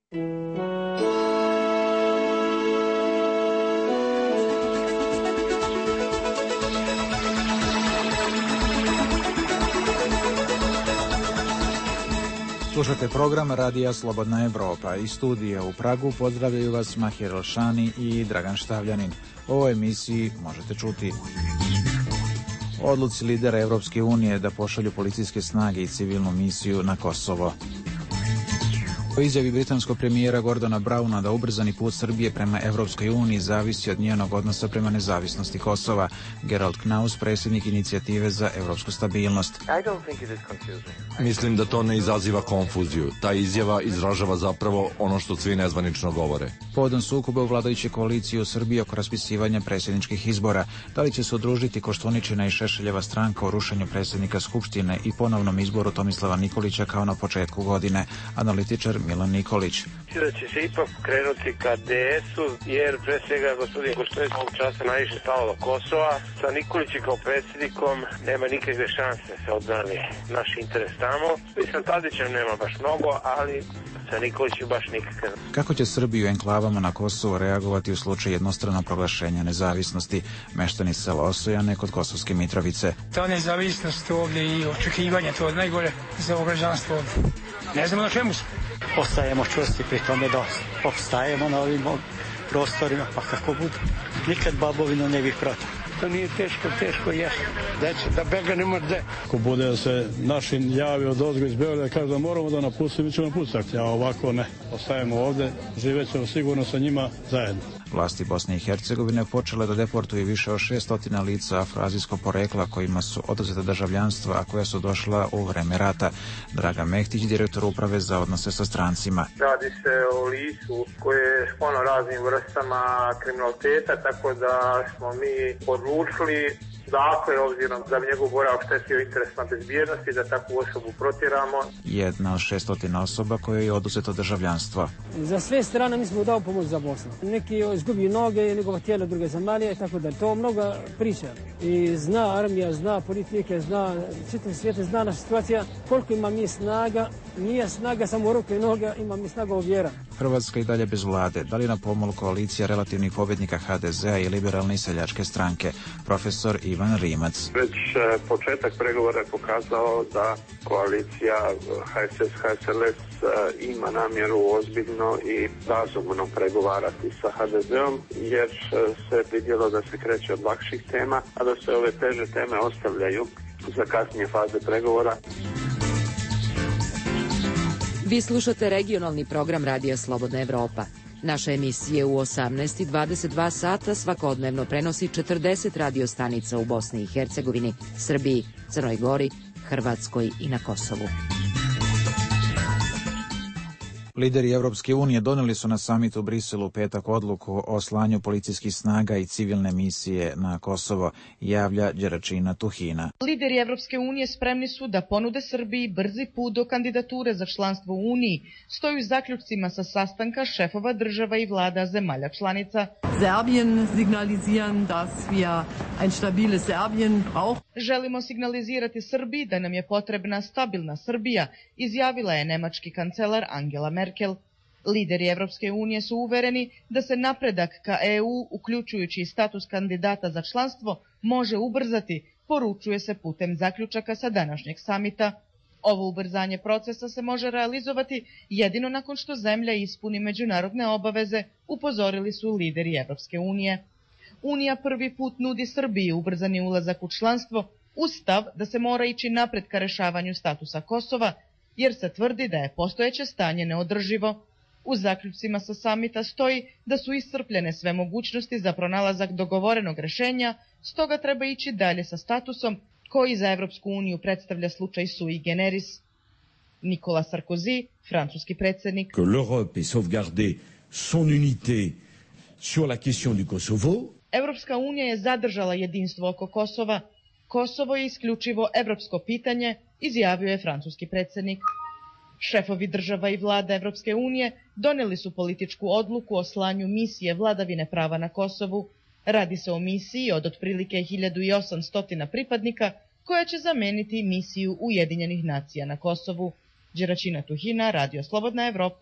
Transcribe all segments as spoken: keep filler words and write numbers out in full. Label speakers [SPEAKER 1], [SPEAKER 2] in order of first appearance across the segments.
[SPEAKER 1] Slušate program Radija Slobodna Evropa. Iz studija u Pragu pozdravljaju vas Mahir Elšani i Dragan Štavljanin. U ovoj emisiji možete čuti odluci lidera Evropske unije da pošalju policijske snage i civilnu misiju na Kosovo. Po izjavi britanskog premijera Gordona Browna da ubrzani put Srbije prema Evropskoj uniji zavisi od njenog odnosa prema nezavisnosti Kosova, Gerald Knaus, predsjednik inicijative za evropsku stabilnost.
[SPEAKER 2] Mislim da to ne izaziva konfuziju. Ta izjava izražava zapravo ono što svi nezvanično govore.
[SPEAKER 1] Povodom sukoba u vladajućoj koaliciji u Srbiji oko raspisivanja predsjedničkih izbora, da li će se udružiti Koštuničina i Šešeljeva stranka o rušenju predsjednika Skupštine i ponovnom izboru Tomislava Nikolića kao na početku godine, analitičar Milan Nikolić.
[SPEAKER 3] Da će se ipak krenuti ka de esu, jer pre svega gospodin Koštunić ovog časa najviše stalo do Kosova. Sa Nikolićem kao predsjednikom nema nikakve šanse da se odbrani naš interes tamo. Mislim, Tadićem nema baš mnogo, ali sa Nikolićem baš nikakav.
[SPEAKER 1] Kako će Srbiju enklavama na Kosovo reagovati u slučaju jednostranog proglašenja nezavisnosti? Meštani sela Osojane kod Kosovske Mitrovice.
[SPEAKER 4] Ta nezavisnost ovdje i očekivanje, to je najgore za građanstvo ovdje. Ne znamo na čemu smo.
[SPEAKER 5] Ostajemo čvrsti pri tome da opstajemo na ovim prostorima, pa kako bude. Nikad babovino ne bih protiv.
[SPEAKER 6] To nije teško, teško jeste. Deće, da bega nema gde.
[SPEAKER 7] Ako bude da se našim javi od ozgo iz Beograda, kaže da moramo da napustimo, mi ćemo napustiti. A ovako ne. Ostajemo ovde, živet ćemo sigurno sa njima zajedno.
[SPEAKER 1] Vlasti Bosne i Hercegovine počele da deportuju više od šeststo lica afroazijskog porekla kojima su oduzeta državljanstva, a koja su došla u vreme rata. Dragan Mehtić, direktor uprave za odnose sa strancima.
[SPEAKER 8] Radi se o licu koje je sklona raznim vrstama kriminaliteta, tako da smo mi odlučili, dakle, obzirom da bi njegov boravak štetio interesima bezbjednosti, da takvu osobu protjeramo.
[SPEAKER 1] Jedna od šeststo osoba koja je oduzeto državljanstvo.
[SPEAKER 9] Za sve strane mi smo dao pomoć za Bosnu. Neki izgubi noge, njegova tijela druge zemalje, tako da to mnogo priča. I zna armija, zna politike, zna čitav svijet, zna naša situacija, koliko ima mi snaga. Nije snaga samo ruke i noga, ima mi snaga u vjera.
[SPEAKER 1] Hrvatska i dalje bez vlade. Da li na pomolu koalicija relativnih pobjednika ha de zea i liberalne i seljačke stranke? Profesor Ivan Rimac.
[SPEAKER 10] Već početak pregovora je pokazao da koalicija ha es es ha es el es ima namjeru ozbiljno i razumno pregovarati sa ha de zeom, jer se vidjelo da se kreće od lakših tema, a da se ove teže teme ostavljaju za kasnije faze pregovora.
[SPEAKER 11] Vi slušate regionalni program Radija Slobodna Evropa. Naša emisija u osamnaest i dvadeset dva sata svakodnevno prenosi četrdeset radio stanica u Bosni i Hercegovini, Srbiji, Crnoj Gori, Hrvatskoj i na Kosovu.
[SPEAKER 1] Lideri Evropske unije doneli su na samitu u Briselu u petak odluku o slanju policijskih snaga i civilne misije na Kosovo, javlja Đeračina Tuhina.
[SPEAKER 12] Lideri Evropske unije spremni su da ponude Srbiji brzi put do kandidature za članstvo u Uniji, stoji u zaključcima sa sastanka šefova država i vlada zemalja članica.
[SPEAKER 13] Serbien signalisieren, dass wir ein stabiles Serbien brauchen.
[SPEAKER 12] Želimo signalizirati Srbiji da nam je potrebna stabilna Srbija, izjavila je nemački kancelar Angela Merkel. Lideri Evropske unije su uvereni da se napredak ka e u, uključujući status kandidata za članstvo, može ubrzati, poručuje se putem zaključaka sa današnjeg samita. Ovo ubrzanje procesa se može realizovati jedino nakon što zemlja ispuni međunarodne obaveze, upozorili su lideri Evropske unije. Unija prvi put nudi Srbiji ubrzani ulazak u članstvo, uz stav da se mora ići napred ka rešavanju statusa Kosova, jer se tvrdi da je postojeće stanje neodrživo. U zaključcima sa samita stoji da su iscrpljene sve mogućnosti za pronalazak dogovorenog rešenja, stoga treba ići dalje sa statusom koji za Evropsku uniju predstavlja slučaj sui generis. Nicolas Sarkozy, francuski predsjednik.
[SPEAKER 14] Que l'Europe ait sauvegardé son unité sur la question du Kosovo.
[SPEAKER 12] Evropska unija je zadržala jedinstvo oko Kosova. Kosovo je isključivo evropsko pitanje, izjavio je francuski predsjednik. Šefovi država i vlada Evropske unije doneli su političku odluku o slanju misije vladavine prava na Kosovu. Radi se o misiji od otprilike hiljadu osamsto pripadnika koja će zameniti misiju Ujedinjenih nacija na Kosovu. Đeračina Tuhina, Radio Slobodna Evropa,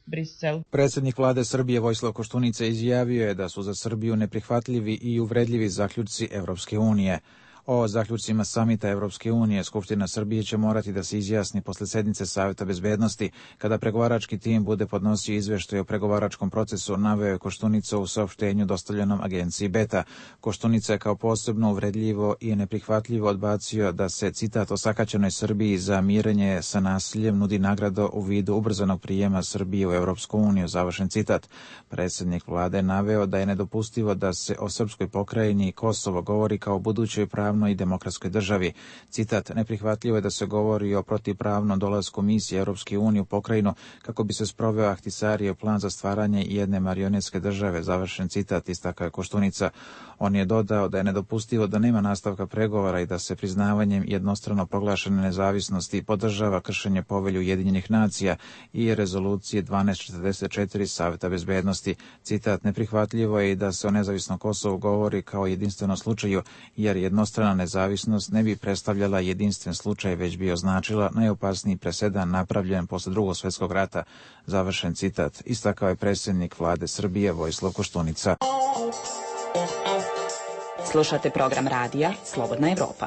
[SPEAKER 12] Brisel.
[SPEAKER 1] Predsjednik vlade Srbije Vojislav Koštunica izjavio je da su za Srbiju neprihvatljivi i uvredljivi zaključci Evropske unije. O zaključcima samita Evropske unije Skupština Srbije će morati da se izjasni posle sednice Saveta bezbednosti, kada pregovarački tim bude podnosio izveštaj o pregovaračkom procesu, naveo je Koštunica u saopštenju dostavljenom agenciji Beta. Koštunica je kao posebno uvredljivo i neprihvatljivo odbacio da se, citat, osakaćenoj Srbiji za mirenje sa nasiljem nudi nagrada u vidu ubrzanog prijema Srbije u Evropsku uniju, završen citat. Predsjednik vlade naveo da je nedopustivo da se o srpskoj pokrajini Kosovo govori kao budućoj pravi i demokratskoj državi. Citat, neprihvatljivo je da se govori o protivpravnom dolasku misije Europske unije u pokrajinu kako bi se sproveo Ahtisarijev plan za stvaranje jedne marionetske države, završen citat, istakao je Koštunica. On je dodao da je nedopustivo da nema nastavka pregovora i da se priznavanjem jednostrano proglašene nezavisnosti podržava kršenje Povelje Ujedinjenih nacija i rezolucije dvanaest četrdeset četiri Saveta bezbednosti. Citat, neprihvatljivo je i da se o nezavisnom Kosovu govori kao jedinstvenom slučaju, jer jednostrana nezavisnost ne bi predstavljala jedinstven slučaj, već bi označila najopasniji presedan napravljen posle Drugog svjetskog rata, završen citat, istakao je predsjednik vlade Srbije Vojislav Koštunica.
[SPEAKER 15] Slušate program radija Slobodna Evropa.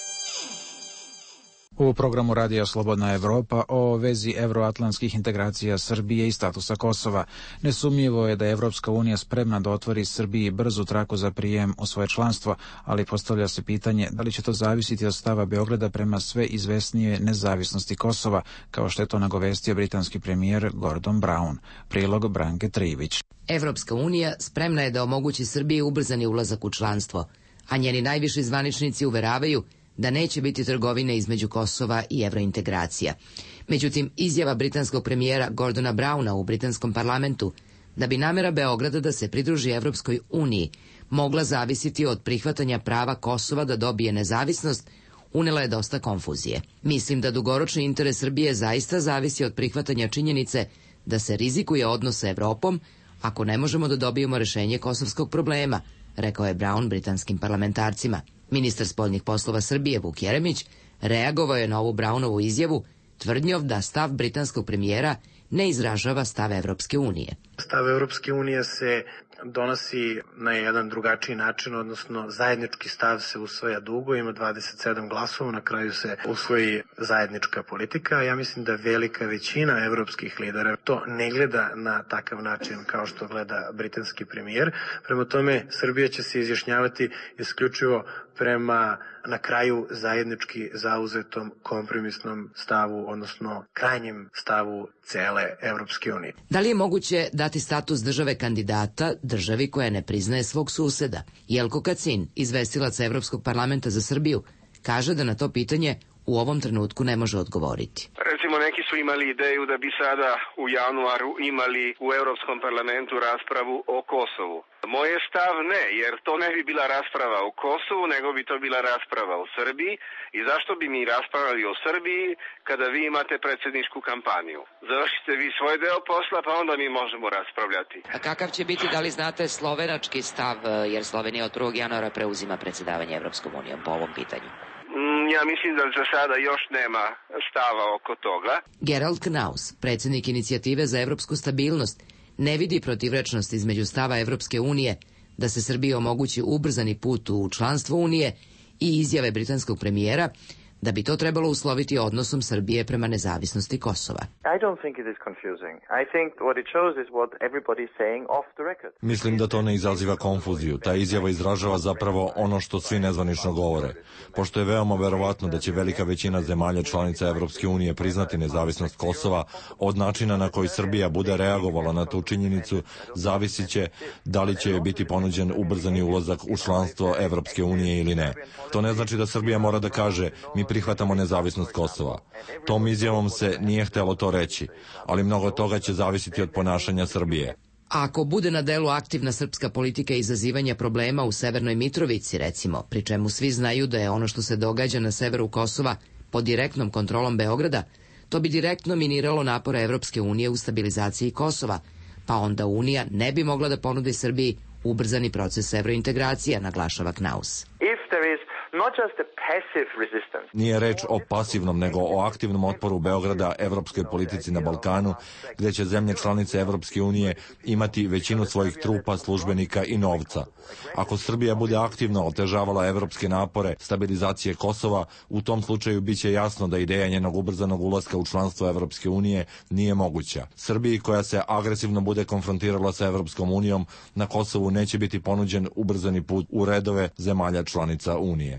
[SPEAKER 1] U programu radija Slobodna Evropa o vezi evroatlantskih integracija Srbije i statusa Kosova. Nesumnjivo je da je Evropska unija spremna da otvori Srbiji brzu traku za prijem u svoje članstvo, ali postavlja se pitanje da li će to zavisiti od stava Beograda prema sve izvesnije nezavisnosti Kosova, kao što je to nagovestio britanski premijer Gordon Brown. Prilog Branke Trivić.
[SPEAKER 11] Evropska unija spremna je da omogući Srbiji ubrzani ulazak u članstvo, a njeni najviši zvaničnici uveravaju da neće biti trgovine između Kosova i evrointegracija. Međutim, izjava britanskog premijera Gordona Browna u britanskom parlamentu da bi namera Beograda da se pridruži Evropskoj uniji mogla zavisiti od prihvatanja prava Kosova da dobije nezavisnost, unela je dosta konfuzije. Mislim da dugoročni interes Srbije zaista zavisi od prihvatanja činjenice da se rizikuje odnos sa Evropom ako ne možemo da dobijemo rešenje kosovskog problema, rekao je Brown britanskim parlamentarcima. Ministar spoljnih poslova Srbije Vuk Jeremić reagovao je na ovu Brownovu izjavu tvrdnjom da stav britanskog premijera ne izražava stav Evropske unije.
[SPEAKER 16] Stav Evropske unije se donosi na jedan drugačiji način, odnosno zajednički stav se usvaja dugo, ima dvadeset sedam glasova, na kraju se usvoji zajednička politika. Ja mislim da velika većina evropskih lidera to ne gleda na takav način kao što gleda britanski premijer. Prema tome, Srbija će se izjašnjavati isključivo prema na kraju zajednički zauzetom kompromisnom stavu, odnosno krajnjem stavu cele Evropske unije.
[SPEAKER 11] Da li je moguće dati status države kandidata državi koja ne priznaje svog suseda? Jelko Kacin, izvestilac Evropskog parlamenta za Srbiju, kaže da na to pitanje u ovom trenutku ne može odgovoriti.
[SPEAKER 17] Recimo, neki su imali ideju da bi sada u januaru imali u Evropskom parlamentu raspravu o Kosovu. Moj je stav ne, jer to ne bi bila rasprava o Kosovu, nego bi to bila rasprava o Srbiji. I zašto bi mi raspravljali o Srbiji kada vi imate predsjedničku kampanju? Završite vi svoj deo posla, pa onda mi možemo raspravljati.
[SPEAKER 11] A kakav će biti, da li znate, slovenački stav, jer Slovenija od prvog januara preuzima predsjedavanje Evropskom unijom po ovom pitanju?
[SPEAKER 17] Ja mislim da za sada još nema stava oko toga.
[SPEAKER 11] Gerald Knaus, predsjednik inicijative za evropsku stabilnost, ne vidi protivrečnost između stava Evropske unije da se Srbiji omogući ubrzani put u članstvo Unije i izjave britanskog premijera da bi to trebalo usloviti odnosom Srbije prema nezavisnosti Kosova.
[SPEAKER 2] Mislim da to ne izaziva konfuziju. Ta izjava izražava zapravo ono što svi nezvanično govore. Pošto je veoma verovatno da će velika većina zemalja članica Evropske unije priznati nezavisnost Kosova, od načina na koji Srbija bude reagovala na tu činjenicu zavisit će da li će biti ponuđen ubrzani ulazak u članstvo Evropske unije ili ne. To ne znači da Srbija mora da kaže mi prihvatamo nezavisnost Kosova. Tom izjavom se nije htelo to reći, ali mnogo toga će zavisiti od ponašanja Srbije.
[SPEAKER 11] A ako bude na delu aktivna srpska politika izazivanja problema u Severnoj Mitrovici, recimo, pri čemu svi znaju da je ono što se događa na severu Kosova pod direktnom kontrolom Beograda, to bi direktno miniralo napore Evropske unije u stabilizaciji Kosova, pa onda Unija ne bi mogla da ponudi Srbiji ubrzani proces evrointegracija, naglašava Knaus.
[SPEAKER 18] If there is not just a
[SPEAKER 2] Nije reč o pasivnom, nego o aktivnom otporu Beograda evropskoj politici na Balkanu, gde će zemlje članice Evropske unije imati većinu svojih trupa, službenika i novca. Ako Srbija bude aktivno otežavala evropske napore stabilizacije Kosova, u tom slučaju biće jasno da ideja njenog ubrzanog ulaska u članstvo Evropske unije nije moguća. Srbiji, koja se agresivno bude konfrontirala sa Evropskom unijom, na Kosovu neće biti ponuđen ubrzani put u redove zemalja članica Unije.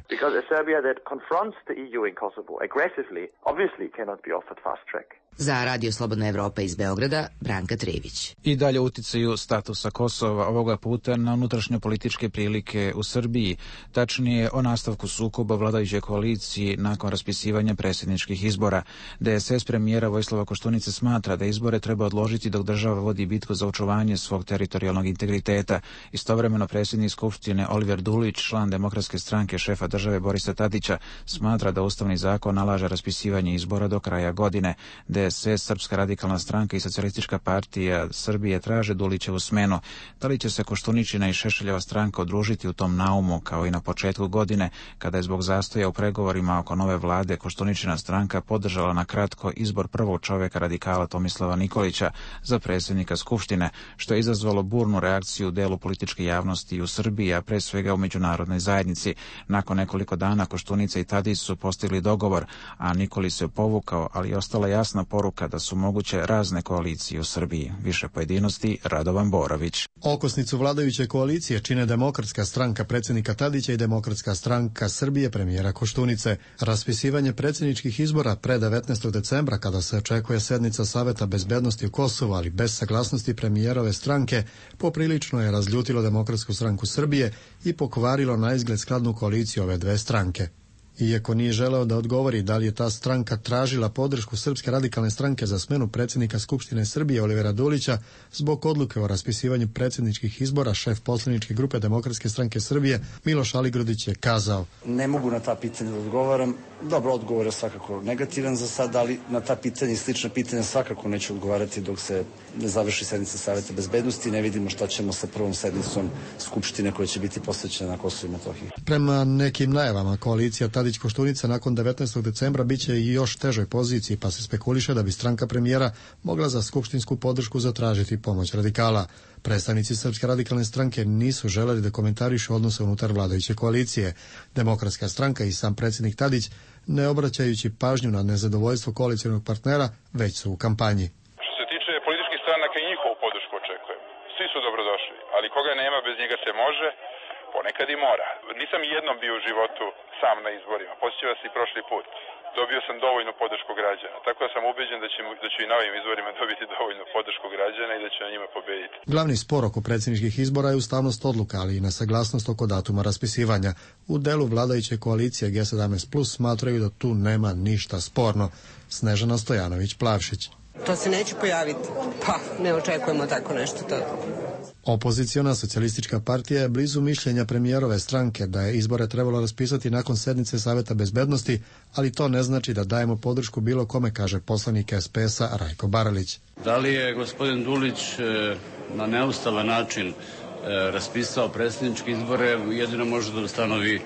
[SPEAKER 11] Za Radio Slobodna Evropa iz Beograda, Branka Trević.
[SPEAKER 1] I dalje uticaju statusa Kosova, ovoga puta na unutrašnjopolitičke prilike u Srbiji, tačnije o nastavku sukoba vladajuće koalicije nakon raspisivanja predsjedničkih izbora. D S S premijera Vojislava Koštunice smatra da izbore treba odložiti dok država vodi bitku za očuvanje svog teritorijalnog integriteta. Istovremeno predsjednik Skupštine Oliver Dulić, član Demokratske stranke šefa države Borisa Tadića, smatra da Ustavni zakon nalaže raspisivanje izbora do kraja godine. D S S, Srpska radikalna stranka i Socijalistička partija Srbije traže Dulićevu smenu. Da li će se Koštuničina i Šešeljeva stranka udružiti u tom naumu kao i na početku godine, kada je zbog zastoja u pregovorima oko nove vlade Koštuničina stranka podržala na kratko izbor prvog čovjeka radikala Tomislava Nikolića za predsjednika Skupštine, što je izazvalo burnu reakciju u delu političke javnosti u Srbiji, a pre svega u međunarodnoj zajednici. Nakon nekoliko dana Koštunica i Tadić su postigli dogovor, a Nikolić se povukao, ali je ostala jasna poruka da su moguće razne koalicije u Srbiji. Više pojedinosti, Radovan Borović.
[SPEAKER 18] Okosnicu vladajuće koalicije čine Demokratska stranka predsjednika Tadića i Demokratska stranka Srbije premijera Koštunice. Raspisivanje predsjedničkih izbora pre devetnaestog decembra, kada se očekuje sednica Saveta bezbednosti u Kosovu, ali bez saglasnosti premijerove stranke, poprilično je razljutilo Demokratsku stranku Srbije i pokvarilo na izgled skladnu koaliciju ove dve stranke. Iako nije želeo da odgovori da li je ta stranka tražila podršku Srpske radikalne stranke za smenu predsjednika Skupštine Srbije Olivera Dulića, zbog odluke o raspisivanju predsjedničkih izbora, šef poslaničke grupe Demokratske stranke Srbije Miloš Aligrudić je kazao:
[SPEAKER 19] Ne mogu na ta pitanja da odgovaram. Dobro, odgovor je svakako negativan za sad, ali na ta pitanja i slična pitanja svakako neću odgovarati dok se ne završi sednica Saveta bezbednosti i ne vidimo šta ćemo sa prvom sednicom Skupštine koja će biti posvećena na Kosovu i Metohiji.
[SPEAKER 18] Prema nekim najavama, koalicija Tadić Koštunica nakon devetnaestog decembra biće i još težoj poziciji, pa se spekuliše da bi stranka premijera mogla za skupštinsku podršku zatražiti pomoć radikala. Predstavnici Srpske radikalne stranke nisu želeli da komentarišu odnose unutar vladajuće koalicije. Demokratska stranka i sam predsjednik Tadić, ne obraćajući pažnju na nezadovoljstvo koalicionog partnera, već su u kampanji.
[SPEAKER 20] Što se tiče političkih stranaka i njihovu podršku očekujem. Svi su dobrodošli, ali koga nema, bez njega se može, ponekad i mora. Nisam jednom bio u životu sam na izborima, posjećao vas i prošli put. Dobio sam dovoljnu podršku građana, tako da sam ubeđen da ću, da ću i na ovim izborima dobiti dovoljnu podršku građana i da ću na njima pobediti.
[SPEAKER 18] Glavni spor oko predsjedničkih izbora je ustavnost odluka, ali i nesaglasnost oko datuma raspisivanja. U delu vladajuće koalicije G sedamnaest plus smatraju da tu nema ništa sporno. Snežana Stojanović-Plavšić.
[SPEAKER 21] To se neće pojaviti. Pa, ne očekujemo tako nešto. To.
[SPEAKER 18] Opoziciona socijalistička partija je blizu mišljenja premijerove stranke da je izbore trebalo raspisati nakon sednice Saveta bezbednosti, ali to ne znači da dajemo podršku bilo kome, kaže poslanik S P S-a Rajko Baralić.
[SPEAKER 22] Da li je gospodin Dulić na neustavan način raspisao predsjedničke izbore, jedino može da ustanovi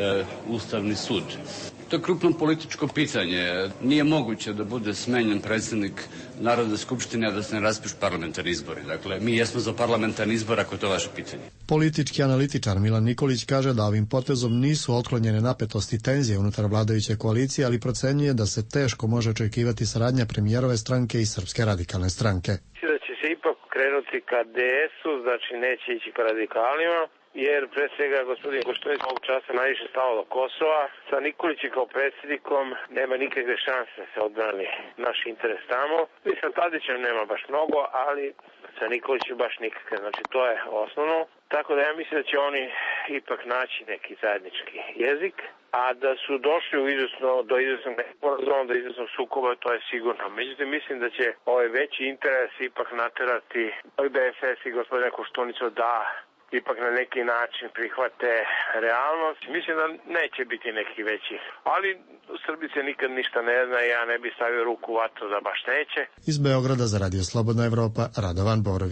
[SPEAKER 22] Ustavni sud. To je krupno političko pitanje. Nije moguće da bude smenjen predsjednik Narodne skupštine, a da se ne raspišu parlamentarni izbori. Dakle, mi jesmo za parlamentarni izbor, ako je to vaše pitanje.
[SPEAKER 18] Politički analitičar Milan Nikolić kaže da ovim potezom nisu otklonjene napetosti i tenzije unutar vladajuće koalicije, ali procenjuje da se teško može očekivati saradnja premijerove stranke i Srpske radikalne stranke.
[SPEAKER 3] Da će se ipak krenuti ka D S-u, znači neće ići ka radikalima, jer pre svega gospodin Koštunica ovog časa najviše stalo do Kosova. Sa Nikolićem kao predsjednikom nema nikakve šanse da se odbrani naš interes tamo. I sa Tadićem nema baš mnogo, ali sa Nikolićem baš nikakve. Znači to je osnovno. Tako da ja mislim da će oni ipak naći neki zajednički jezik. A da su došli u izvesno, do izvesnog nesporazuma, do izvesnog sukoba, to je sigurno. Međutim, mislim da će ovaj veći interes ipak naterati D S S i gospodina Koštunicu da ipak na neki način prihvate realnost. Mislim da neće biti neki veći. Ali u Srbiji se nikad ništa ne zna i ja ne bi stavio ruku u vatru da baš neće.
[SPEAKER 18] Iz Beograda za Radio Slobodna Evropa, Radovan Borović.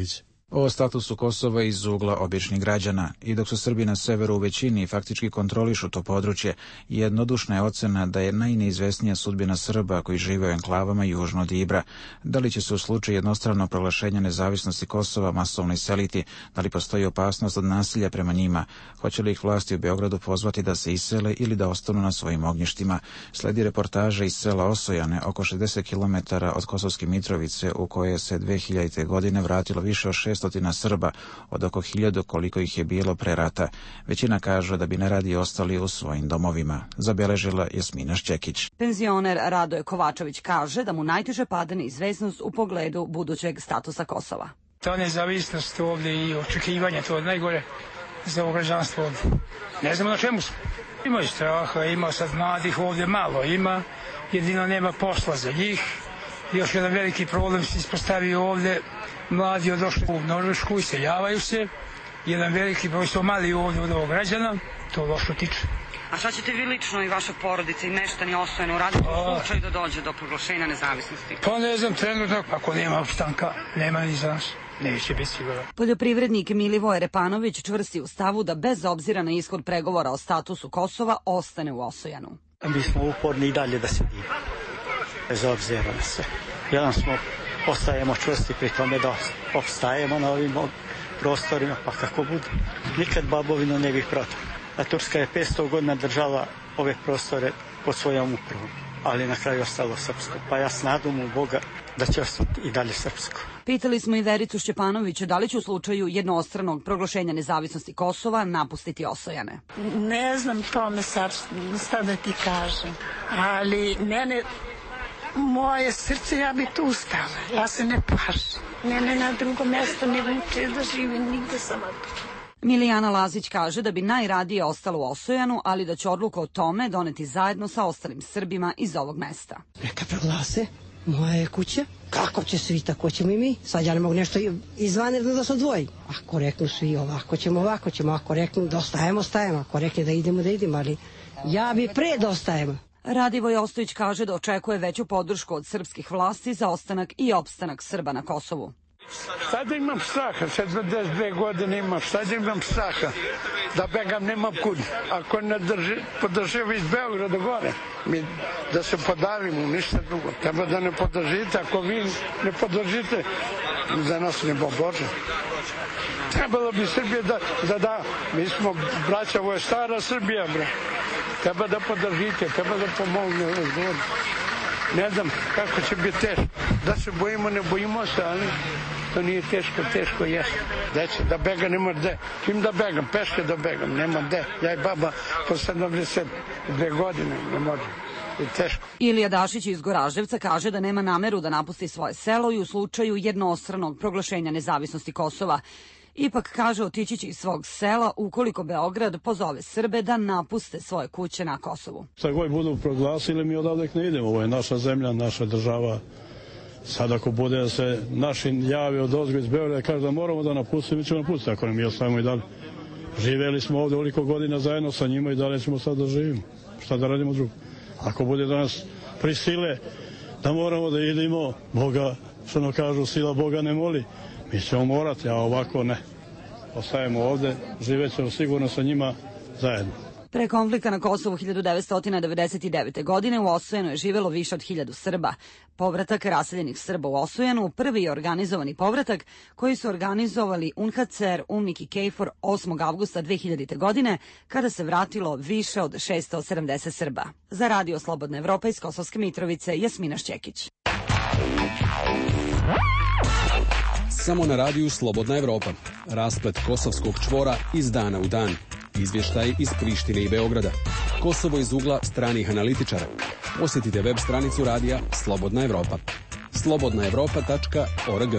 [SPEAKER 1] O statusu Kosova iz ugla običnih građana. I dok su Srbi na severu u većini faktički kontrolišu to područje, jednodušna je ocena da je najneizvesnija sudbina Srba koji žive u enklavama južno od Ibra. Da li će se u slučaju jednostranog proglašenja nezavisnosti Kosova masovno iseliti, da li postoji opasnost od nasilja prema njima, hoće li ih vlasti u Beogradu pozvati da se isele ili da ostanu na svojim ognjištima. Sledi reportaža iz sela Osojane, oko šezdeset kilometara od Kosovske Mitrovice, u koje se dve hiljadite. godine vratilo više od šest stotina Srba, od oko hiljadu koliko ih je bilo pre rata. Većina kaže da bi ne radi ostali u svojim domovima. Zabeležila Jasmina Šćekić.
[SPEAKER 4] Penzioner Radoje Kovačević kaže da mu najteže pada neizvesnost u pogledu budućeg statusa Kosova.
[SPEAKER 6] Ta nezavisnost ovdje i očekivanje, to je najgore za ovo građanstvo ovdje. Ne znamo na čemu smo. Ima i straha, ima sad mladih ovdje malo, ima, jedino nema posla za njih. Još jedan veliki problem se ispostavio ovdje. Mladi došli u Norvešku, iseljavaju se. Jedan veliki broj su mali ovdje od ovog građana, to lošo tiče.
[SPEAKER 4] A šta ćete vi lično i vaša porodica i meštani Osojane uraditi u slučaju da dođe do proglašenja nezavisnosti?
[SPEAKER 6] Pa ne znam, trenutno, ako nema opstanka, nema ni za nas. Neće biti sigurno.
[SPEAKER 4] Poljoprivrednik Milivoje Repanović čvrsti u stavu da bez obzira na ishod pregovora o statusu Kosova ostane u Osojanu.
[SPEAKER 5] Mi smo uporni i dalje da se diva, bez obzira na sve. Jedan smo, ostajemo čvrsti pri tome da opstajemo na ovim prostorima, pa kako bude. Nikad babovinu ne bih prodao. A Turska je petsto godina držala ove prostore pod svojom upravom, ali na kraju ostalo srpsko. Pa ja s nadom u Boga da će ostati i dalje srpsko.
[SPEAKER 4] Pitali smo i Vericu Šćepanovića da li će u slučaju jednostranog proglašenja nezavisnosti Kosova napustiti Osojane.
[SPEAKER 23] Ne znam tome sad, sad da ti kažem, ali mene, moje srce, ja bi tu ustala, ja se ne plašim. Mene na drugo mjesto ne vuče da živim, nigde sam tu.
[SPEAKER 4] Milijana Lazić kaže da bi najradije ostala u Osojanu, ali da će odluku o tome doneti zajedno sa ostalim Srbima iz ovog mesta.
[SPEAKER 24] Neka proglase, moja je kuća. Kako će svi, tako ćemo i mi. Sad ja ne mogu nešto izvanredno da se odvojim. Ako reknu svi ovako ćemo, ovako ćemo. Ako reknu da ostajemo, ostajemo. Ako reknu da idemo, da idemo. Ali ja bi pre da ostajemo.
[SPEAKER 4] Radivoj Ostojić kaže da očekuje veću podršku od srpskih vlasti za ostanak i opstanak Srba na Kosovu.
[SPEAKER 6] Šta da imam straha, četrdeset dve godine imam, šta da imam straha, da begam nemam kud. Ako ne drži, podržimo iz Beograda gore, mi da se podavimo, ništa drugo. Treba da ne podržite, ako vi ne podržite, za nas ne bo Bože. Trebalo bi Srbije da, da da, mi smo braća, ovo je stara Srbija, bre. Treba da podržite, treba da pomogne ovo zgodno. Ne znam kako će biti teško. Da se bojimo, ne bojimo se, ali to nije teško, teško je. Deće, da bega nema gde. Čim da begam, peške da begam, nema gde. Ja i baba po sedamdeset dve godine ne može. Je teško.
[SPEAKER 4] Ilija Dašić iz Goraždevca kaže da nema nameru da napusti svoje selo i u slučaju jednostranog proglašenja nezavisnosti Kosova. Ipak kaže otići će iz svog sela ukoliko Beograd pozove Srbe da napuste svoje kuće na Kosovu.
[SPEAKER 7] Sad koji budu proglasili, mi odavde ne idemo. Ovo je naša zemlja, naša država. Sad ako bude da se naši javi od ozgo iz Beograda, kaže da moramo da napustimo, mi ćemo napustiti. Ako ne, mi ostavimo i dalje. Živjeli smo ovdje ovoliko godina zajedno sa njima i dalje ćemo sad da živimo. Šta da radimo drugo? Ako bude da nas prisile da moramo da idemo, Boga, što nam kažu, sila Boga ne moli. Mi ćemo morati, a ovako ne. Ostajemo ovde, živet ćemo sigurno sa njima zajedno.
[SPEAKER 4] Pre konflikta na Kosovu hiljadu devetsto devedeset devete. godine u Osojanu je živelo više od hiljadu Srba. Povratak raseljenih Srba u Osojanu prvi je organizovani povratak koji su organizovali U N H C R, UNMIK i KFOR osmog avgusta dve hiljadite. godine kada se vratilo više od šesto sedamdeset Srba. Za Radio Slobodna Evropa iz Kosovske Mitrovice, Jasmina Šćekić.
[SPEAKER 25] Samo na radiju Slobodna Evropa. Rasplet kosovskog čvora iz dana u dan. Izvještaj iz Prištine i Beograda. Kosovo iz ugla stranih analitičara. Posjetite web stranicu radija Slobodna Evropa. slobodna evropa tačka org.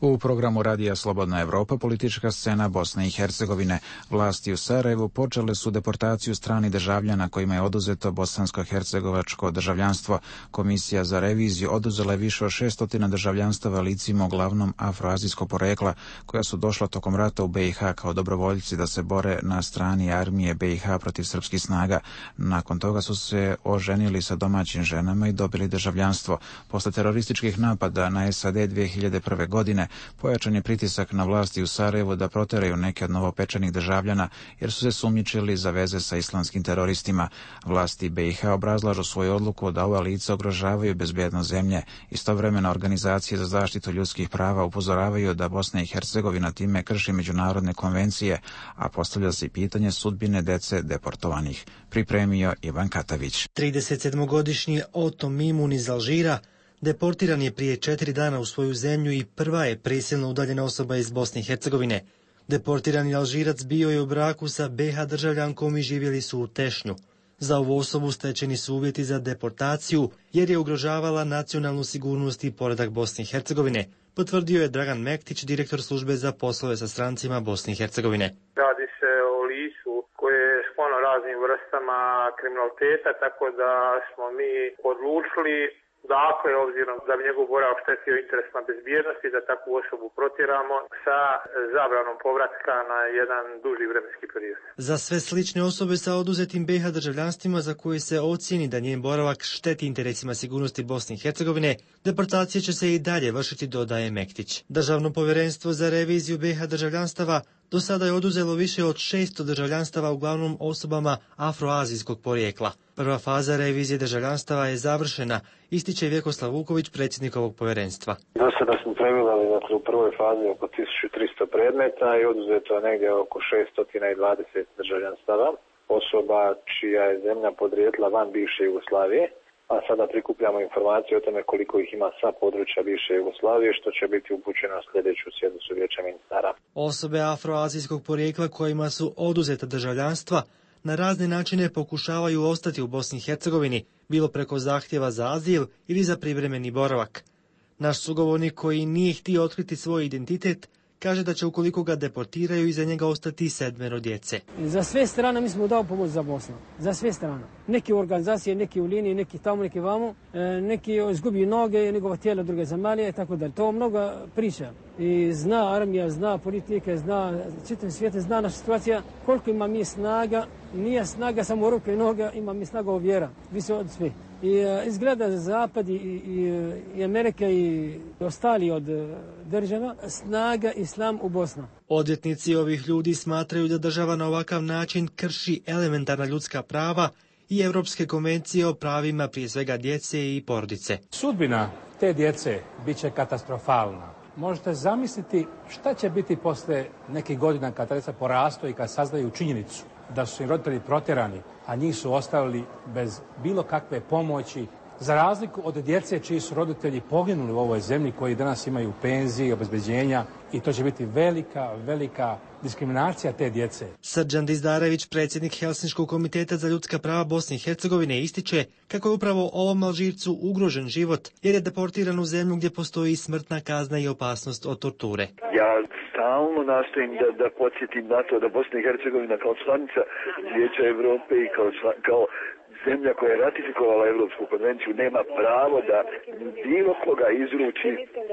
[SPEAKER 1] U programu Radija Slobodna Evropa politička scena Bosne i Hercegovine. Vlasti u Sarajevu počele su deportaciju stranih državljana kojima je oduzeto bosansko-hercegovačko državljanstvo. Komisija za reviziju oduzela je više od šeststotina državljanstava licima uglavnom afroazijskog porekla koja su došla tokom rata u B i H kao dobrovoljci da se bore na strani armije B i H protiv srpskih snaga. Nakon toga su se oženili sa domaćim ženama i dobili državljanstvo. Posle terorističkih napada na S A D dvije hiljade prve. godine pojačan je pritisak na vlasti u Sarajevu da proteraju neke od novopečenih državljana jer su se sumnjičili za veze sa islamskim teroristima. Vlasti B i H obrazlažu svoju odluku da ova lica ugrožavaju bezbjednost zemlje. Istovremeno organizacije za zaštitu ljudskih prava upozoravaju da Bosna i Hercegovina time krši međunarodne konvencije, a postavlja se i pitanje sudbine dece deportovanih. Pripremio Ivan Katavić.
[SPEAKER 8] tridesetsedmogodišnji Oto Mimun iz Alžira deportiran je prije četiri dana u svoju zemlju i prva je prisilno udaljena osoba iz Bosne i Hercegovine. Deportirani Alžirac bio je u braku sa B i H državljankom i živjeli su u Tešnju. Za ovu osobu stečeni su uvjeti za deportaciju jer je ugrožavala nacionalnu sigurnost i poredak Bosne i Hercegovine, potvrdio je Dragan Mektić, direktor službe za poslove sa strancima Bosne i Hercegovine.
[SPEAKER 3] Radi se o licu koje je sklono raznim vrstama kriminaliteta, tako da smo mi odlučili, dakle, obzirom da bi njegov boravak štetio interesima bezbjednosti, da takvu osobu protjeramo sa zabranom povratka na jedan duži vremenski period.
[SPEAKER 8] Za sve slične osobe sa oduzetim B i H državljanstvima za koje se ocijeni da njen boravak šteti interesima sigurnosti Bosne i Hercegovine, deportacija će se i dalje vršiti, dodaje Mektić. Državno povjerenstvo za reviziju B i H državljanstava do sada je oduzelo više od šesto državljanstava uglavnom osobama afroazijskog porijekla. Prva faza revizije državljanstava je završena, ističe Vjekoslav Vuković, predsjednik ovog povjerenstva.
[SPEAKER 9] Do sada smo pregledali, dakle, u prvoj fazi oko tisuću tristo predmeta i oduzeto je negdje oko šesto dvadeset državljanstava osoba čija je zemlja podrijetla van bivše Jugoslavije, a sada prikupljamo informacije o tome koliko ih ima sa područja bivše Jugoslavije, što će biti upućeno na sljedeću sjednicu Vijeća ministara.
[SPEAKER 8] Osobe afroazijskog porijekla kojima su oduzeta državljanstva na razne načine pokušavaju ostati u Bosni i Hercegovini, bilo preko zahtjeva za azil ili za privremeni boravak. Naš sugovornik, koji nije htio otkriti svoj identitet, kaže da će ukoliko ga deportiraju iza njega ostati sedmero djece.
[SPEAKER 10] Za sve strane mi smo dao pomoć za Bosnu. Za sve strane. Neki u organizacije, neki u liniji, neki tamo, neki vamo, neki izgubi noge, njegova tijela druge zemalje i tako dalje. To mnogo priča. I zna armija, zna politika, zna čitav svijet, zna naša situacija. Koliko ima mi snaga, nije snaga samo ruke i noga, ima mi snaga vjera. Više od sve. I uh, izgleda Zapad i, i, i Amerika i ostali od uh, država, snaga islam u Bosnu.
[SPEAKER 8] Odvjetnici ovih ljudi smatraju da država na ovakav način krši elementarna ljudska prava i Europske konvencije o pravima prije svega djece i porodice.
[SPEAKER 13] Sudbina te djece bit će katastrofalna. Možete zamisliti šta će biti posle nekih godina kad djeca porastu i kad saznaju činjenicu da su im roditelji protjerani, a njih su ostavili bez bilo kakve pomoći, za razliku od djece čiji su roditelji poginuli u ovoj zemlji, koji danas imaju penzije, obezbeđenja, i to će biti velika, velika diskriminacija te djece.
[SPEAKER 8] Srđan Dizdarević, predsjednik Helsinškog komiteta za ljudska prava Bosne i Hercegovine, ističe kako je upravo ovom Alžircu ugrožen život jer je deportiran u zemlju gdje postoji smrtna kazna i opasnost od torture.
[SPEAKER 14] Ja stalno nastojim da, da podsjetim na to da Bosna i Hercegovina kao članica Vijeća Evrope i kao, kao zemlja koja je ratifikovala Evropsku konvenciju nema pravo da bilo koga izruči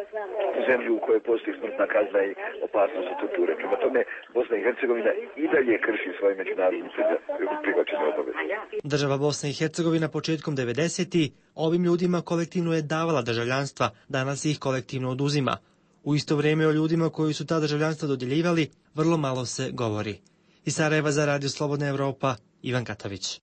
[SPEAKER 14] u zemlju u kojoj postoji smrtna kazna i opasnost od torture. Prema tome, Bosna i Hercegovina i dalje krši svoje međunarodne prihvaćene obaveze.
[SPEAKER 8] Država Bosna i Hercegovina početkom devedesetih ovim ljudima kolektivno je davala državljanstva, danas ih kolektivno oduzima. U isto vrijeme o ljudima koji su ta državljanstva dodjeljivali vrlo malo se govori. Iz Sarajeva za Radio Slobodna Evropa, Ivan Katavić.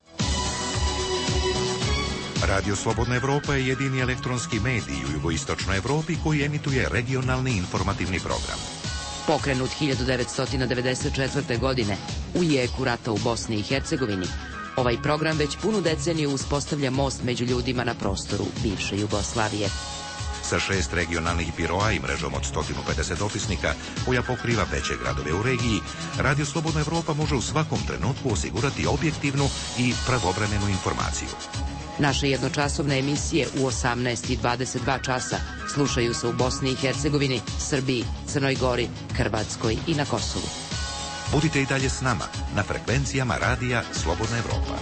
[SPEAKER 26] Radio Slobodna Evropa je jedini elektronski medij u jugoistočnoj Evropi koji emituje regionalni informativni program.
[SPEAKER 11] Pokrenut hiljadu devetsto devedeset četvrte. godine u jeku rata u Bosni i Hercegovini, ovaj program već punu deceniju uspostavlja most među ljudima na prostoru bivše Jugoslavije.
[SPEAKER 26] sa šest regionalnih biroa i mrežom od sto pedeset dopisnika koja pokriva veće gradove u regiji, Radio Slobodna Evropa može u svakom trenutku osigurati objektivnu i pravovremenu informaciju.
[SPEAKER 11] Naše jednočasovne emisije u osamnaest i dvadeset dva časa slušaju se u Bosni i Hercegovini, Srbiji, Crnoj Gori, Hrvatskoj i na Kosovu.
[SPEAKER 26] Budite i dalje s nama na frekvencijama Radija Slobodna Evropa.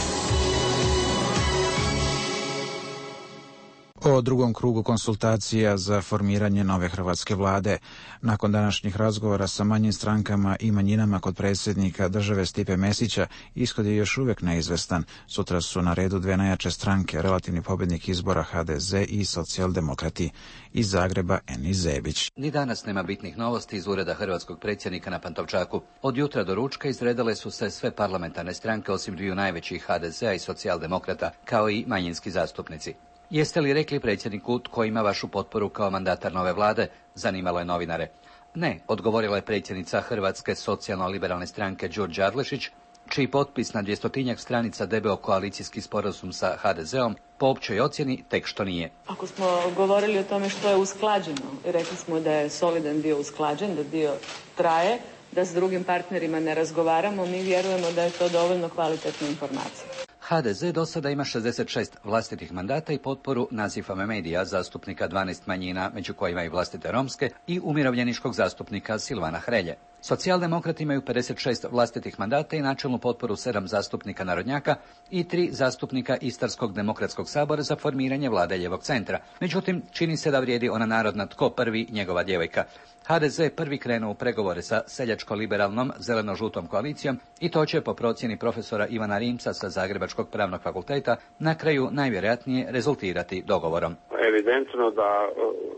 [SPEAKER 1] O drugom krugu konsultacija za formiranje nove hrvatske vlade. Nakon današnjih razgovora sa manjim strankama i manjinama kod predsjednika države Stipe Mesića, ishod je još uvijek neizvestan. Sutra su na redu dve najjače stranke, relativni pobjednik izbora H D Z i socijaldemokrati. Iz Zagreba Enis Zebić.
[SPEAKER 2] Ni danas nema bitnih novosti iz ureda hrvatskog predsjednika na Pantovčaku. Od jutra do ručka izredale su se sve parlamentarne stranke osim dviju najvećih H D Z-a i socijaldemokrata, kao i manjinski zastupnici. Jeste li rekli predsjedniku tko ima vašu potporu kao mandatar nove vlade? Zanimalo je novinare. Ne, odgovorila je predsjednica Hrvatske socijalno-liberalne stranke Đurđa Adlešić, čiji potpis na dvjestotinjak stranica debeo koalicijski sporazum sa H D Z-om po općoj ocjeni tek što nije.
[SPEAKER 12] Ako smo govorili o tome što je usklađeno, rekli smo da je solidan dio usklađen, da dio traje, da s drugim partnerima ne razgovaramo, mi vjerujemo da je to dovoljno kvalitetna informacija.
[SPEAKER 2] H D Z do sada ima šezdeset šest vlastitih mandata i potporu Nazifa Memedija, zastupnika dvanaest manjina, među kojima i vlastite romske, i umirovljeničkog zastupnika Silvana Hrelje. Socijaldemokrati imaju pedeset šest vlastitih mandata i načelnu potporu sedam zastupnika narodnjaka i tri zastupnika Istarskog demokratskog sabora za formiranje vlade ljevog centra. Međutim, čini se da vrijedi ona narodna tko prvi, njegova djevojka. H D Z prvi krenuo u pregovore sa seljačko-liberalnom zeleno-žutom koalicijom i to će, po procjeni profesora Ivana Rimca sa Zagrebačkog pravnog fakulteta, na kraju najvjerojatnije rezultirati dogovorom.
[SPEAKER 3] Evidentno da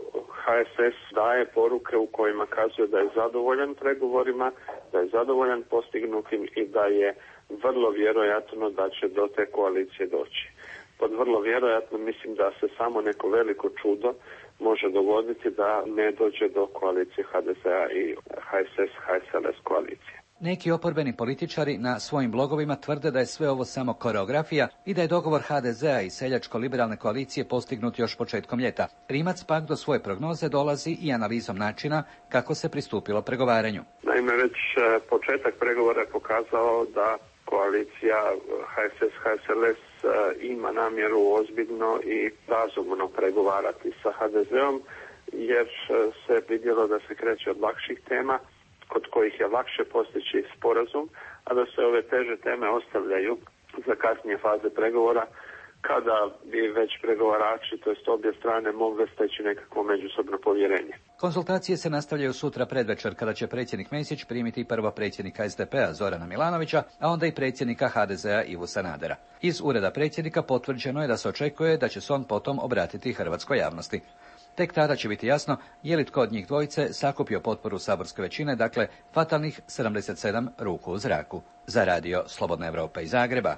[SPEAKER 3] H S S daje poruke u kojima kazuje da je zadovoljan pregovorima, da je zadovoljan postignutim i da je vrlo vjerojatno da će do te koalicije doći. Pod vrlo vjerojatno mislim da se samo neko veliko čudo može dogoditi da ne dođe do koalicije H D Z-a i H S S H S L S koalicije.
[SPEAKER 2] Neki oporbeni političari na svojim blogovima tvrde da je sve ovo samo koreografija i da je dogovor H D Z-a i seljačko-liberalne koalicije postignut još početkom ljeta. Rimac pak do svoje prognoze dolazi i analizom načina kako se pristupilo pregovaranju.
[SPEAKER 3] Naime, već početak pregovora je pokazao da koalicija H S S H S L S ima namjeru ozbiljno i razumno pregovarati sa H D Z-om, jer se vidjelo da se kreće od lakših tema, kod kojih je lakše postići sporazum, a da se ove teže teme ostavljaju za kasnije faze pregovora, kada bi već pregovarači, to jest obje strane, mogle steći nekakvo međusobno povjerenje.
[SPEAKER 2] Konsultacije se nastavljaju sutra predvečer, kada će predsjednik Mesić primiti prvo predsjednika S D P-a Zorana Milanovića, a onda i predsjednika H D Z-a Ivu Sanadera. Iz ureda predsjednika potvrđeno je da se očekuje da će se on potom obratiti hrvatskoj javnosti. Tek tada će biti jasno je li tko od njih dvojice sakupio potporu saborske većine, dakle fatalnih sedamdeset sedam ruku u zraku. Za Radio Slobodna Evropa iz Zagreba,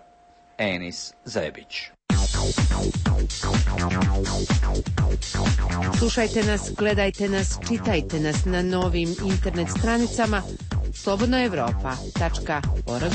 [SPEAKER 2] Enis Zebić.
[SPEAKER 11] Slušajte nas, gledajte nas, čitajte nas na novim internet stranicama slobodna evropa tačka org.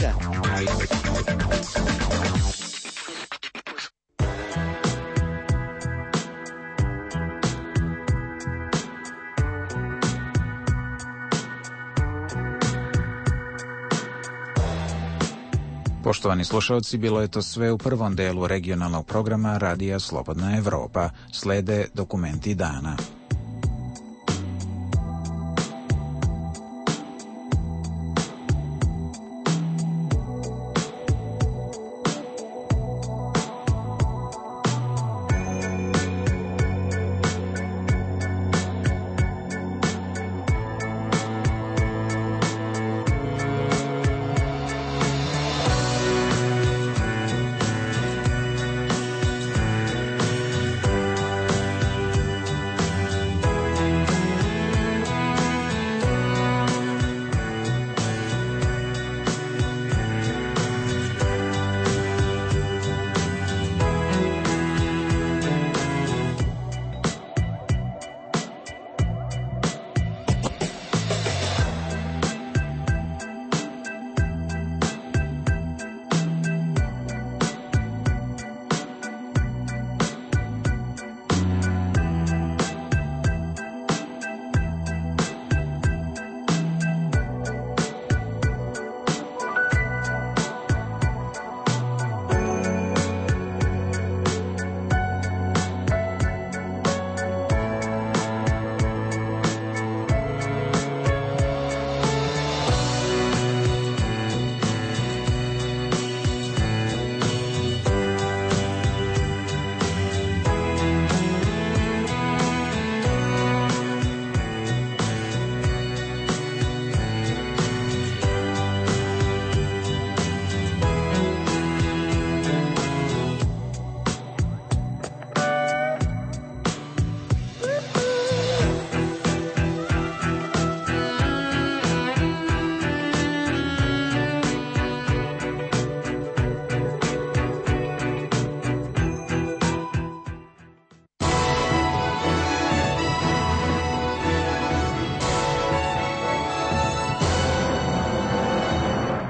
[SPEAKER 1] Poštovani slušalci, bilo je to sve u prvom delu regionalnog programa Radija Slobodna Evropa. Slede dokumenti dana.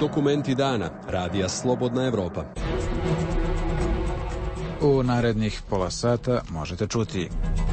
[SPEAKER 25] Dokumenti dana Radija Slobodna Evropa.
[SPEAKER 1] U narednih pola sata možete čuti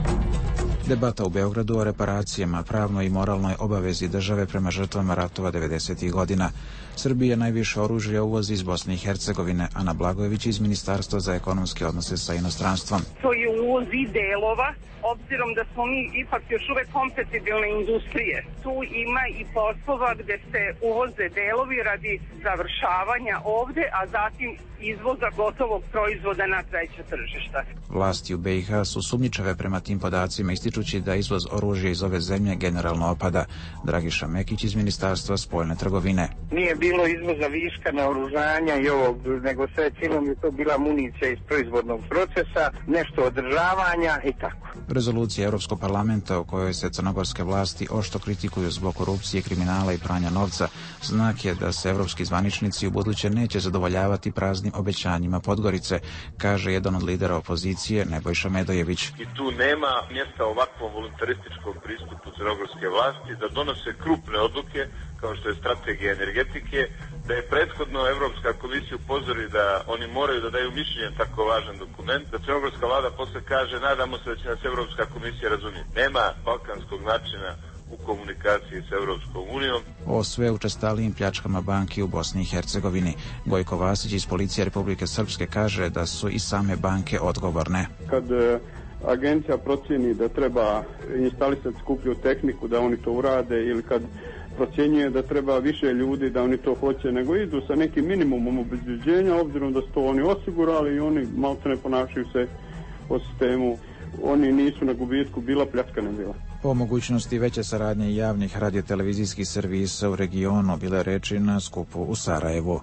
[SPEAKER 1] debata u Beogradu o reparacijama, pravnoj i moralnoj obavezi države prema žrtvama ratova devedesetih godina. Srbija najviše oružja uvozi iz Bosne i Hercegovine. Ana Blagojević iz Ministarstva za ekonomske odnose sa inostranstvom.
[SPEAKER 15] To je uvoz i delova, obzirom da smo mi ipak još uvek kompetibilne industrije. Tu ima i poslova gde se uvoze delovi radi završavanja ovde, a zatim izvoza gotovog proizvoda na treća tržišta.
[SPEAKER 1] Vlasti u B i H su sumnjičave prema tim podacima, ističući da izvoz oružja iz ove zemlje generalno opada. Dragiša Mekić iz Ministarstva spoljne trgovine.
[SPEAKER 16] Nije bilo izvoza viška naoružanja i ovog, nego sve cijelom je to bila municija iz proizvodnog procesa, nešto održavanja i tako.
[SPEAKER 1] Rezolucija Europskog parlamenta o kojoj se crnogorske vlasti oštro kritikuju zbog korupcije, kriminala i pranja novca, znak je da se evropski zvaničnici ubuduće neće zadovoljavati praznim obećanjima Podgorice, kaže jedan od lidera opozicije Nebojša Medojević.
[SPEAKER 17] I tu nema mjesta ovakvom voluntarističkom pristupu crnogorske vlasti da donose krupne odluke kao što je strategija energetike, da je prethodno Evropska komisija upozori da oni moraju da daju mišljenje na tako važan dokument, da crnogorska vlada posle kaže nadamo se da će nas Evropska komisija razumjeti. Nema balkanskog načina u komunikaciji s Evropskom unijom.
[SPEAKER 1] O sve učestalijim pljačkama banki u Bosni i Hercegovini. Gojko Vasić iz Policije Republike Srpske kaže da su i same banke odgovorne.
[SPEAKER 19] Kad agencija procjeni da treba instalisati skuplju tehniku da oni to urade ili kad procjenjuje da treba više ljudi da oni to hoće, nego idu sa nekim minimumom obezbeđenja, obzirom da su to oni osigurali i oni malko ne ponašaju se po sistemu. Oni nisu na gubitku, bila pljačka ne bila.
[SPEAKER 1] O mogućnosti veće saradnje javnih radiotelevizijskih servisa u regionu bile reči na skupu u Sarajevu.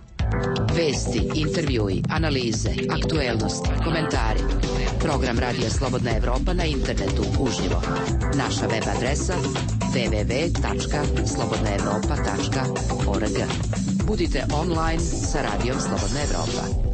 [SPEAKER 11] Vesti, intervjui, analize, aktuelnosti, komentari. Program Radija Slobodna Evropa na internetu uživo. Naša web adresa w w w tačka slobodna evropa tačka org. Budite online sa Radijom Slobodna Evropa.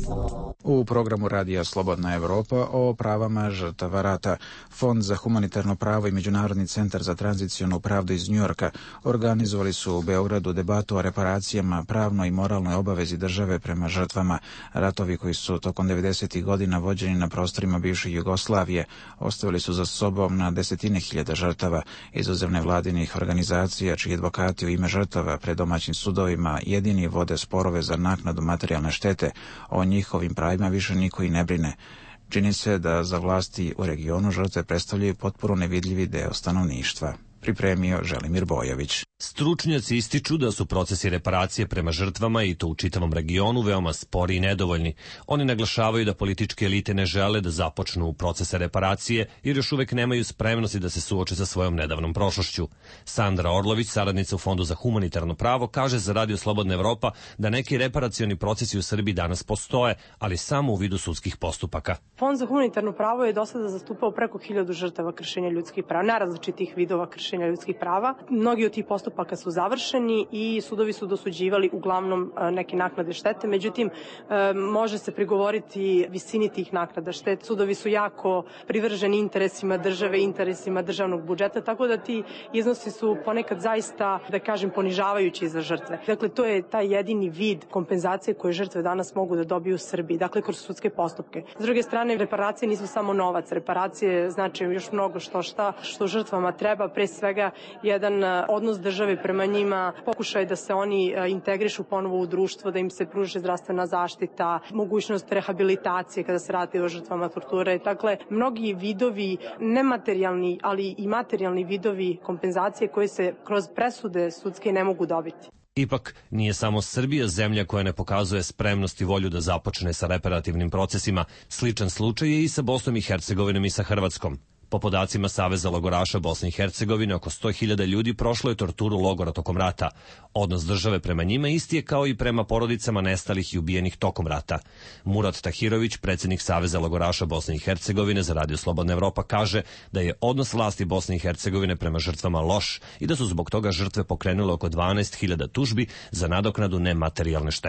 [SPEAKER 1] U programu Radija Slobodna Evropa o pravama žrtava rata. Fond za humanitarno pravo i Međunarodni centar za tranzicionu pravdu iz Njujorka organizovali su u Beogradu debatu o reparacijama, pravnoj i moralnoj obavezi države prema žrtvama. Ratovi koji su tokom devedesetih godina vođeni na prostorima bivše Jugoslavije ostavili su za sobom na desetine hiljada žrtava. Izuzev nevladinih organizacija čiji advokati u ime žrtava pred domaćim sudovima jedini vode sporove za naknadu materijalne štete, o njihovim pravima više niko i ne brine. Čini se da za vlasti u regionu žrtve predstavljaju potpuno nevidljivi deo stanovništva. Pripremio Želimir Bojović.
[SPEAKER 20] Stručnjaci ističu da su procesi reparacije prema žrtvama i to u čitavom regionu veoma spori i nedovoljni. Oni naglašavaju da političke elite ne žele da započnu procese reparacije jer još uvek nemaju spremnosti da se suoče sa svojom nedavnom prošlošću. Sandra Orlović, saradnica u Fondu za humanitarno pravo, kaže za Radio Slobodna Evropa da neki reparacioni procesi u Srbiji danas postoje, ali samo u vidu sudskih postupaka.
[SPEAKER 21] Fond za humanitarno pravo je do sada zastupao preko hiljadu žrtava kršenja ljudskih prava, najrazličitih vidova kršenja ljudskih prava. Mnogi od tih postupaka su završeni i sudovi su dosuđivali uglavnom neke naknade štete, međutim može se prigovoriti visini tih naknada štete. Sudovi su jako privrženi interesima države, interesima državnog budžeta, tako da ti iznosi su ponekad zaista, da kažem, ponižavajući za žrtve. Dakle, to je taj jedini vid kompenzacije koje žrtve danas mogu da dobiju u Srbiji, dakle kroz sudske postupke. S druge strane, reparacije nisu samo novac, reparacije znači još mnogo što šta što žrtvama treba, pre svega jedan odnos države prema njima, pokušaj da se oni integrišu ponovo u društvo, da im se pruži zdravstvena zaštita, mogućnost rehabilitacije kada se radi o žrtvama torture. Dakle, mnogi vidovi, nematerijalni, ali i materijalni vidovi kompenzacije koje se kroz presude sudske ne mogu dobiti.
[SPEAKER 20] Ipak, nije samo Srbija zemlja koja ne pokazuje spremnost i volju da započne sa reparativnim procesima. Sličan slučaj je i sa Bosnom i Hercegovinom i sa Hrvatskom. Po podacima Saveza logoraša Bosne i Hercegovine, oko sto hiljada ljudi prošlo je torturu logora tokom rata. Odnos države prema njima isti je kao i prema porodicama nestalih i ubijenih tokom rata. Murat Tahirović, predsjednik Saveza logoraša Bosne i Hercegovine za Radio Slobodna Evropa, kaže da je odnos vlasti Bosne i Hercegovine prema žrtvama loš i da su zbog toga žrtve pokrenule oko dvanaest hiljada tužbi za nadoknadu nematerijalne štete.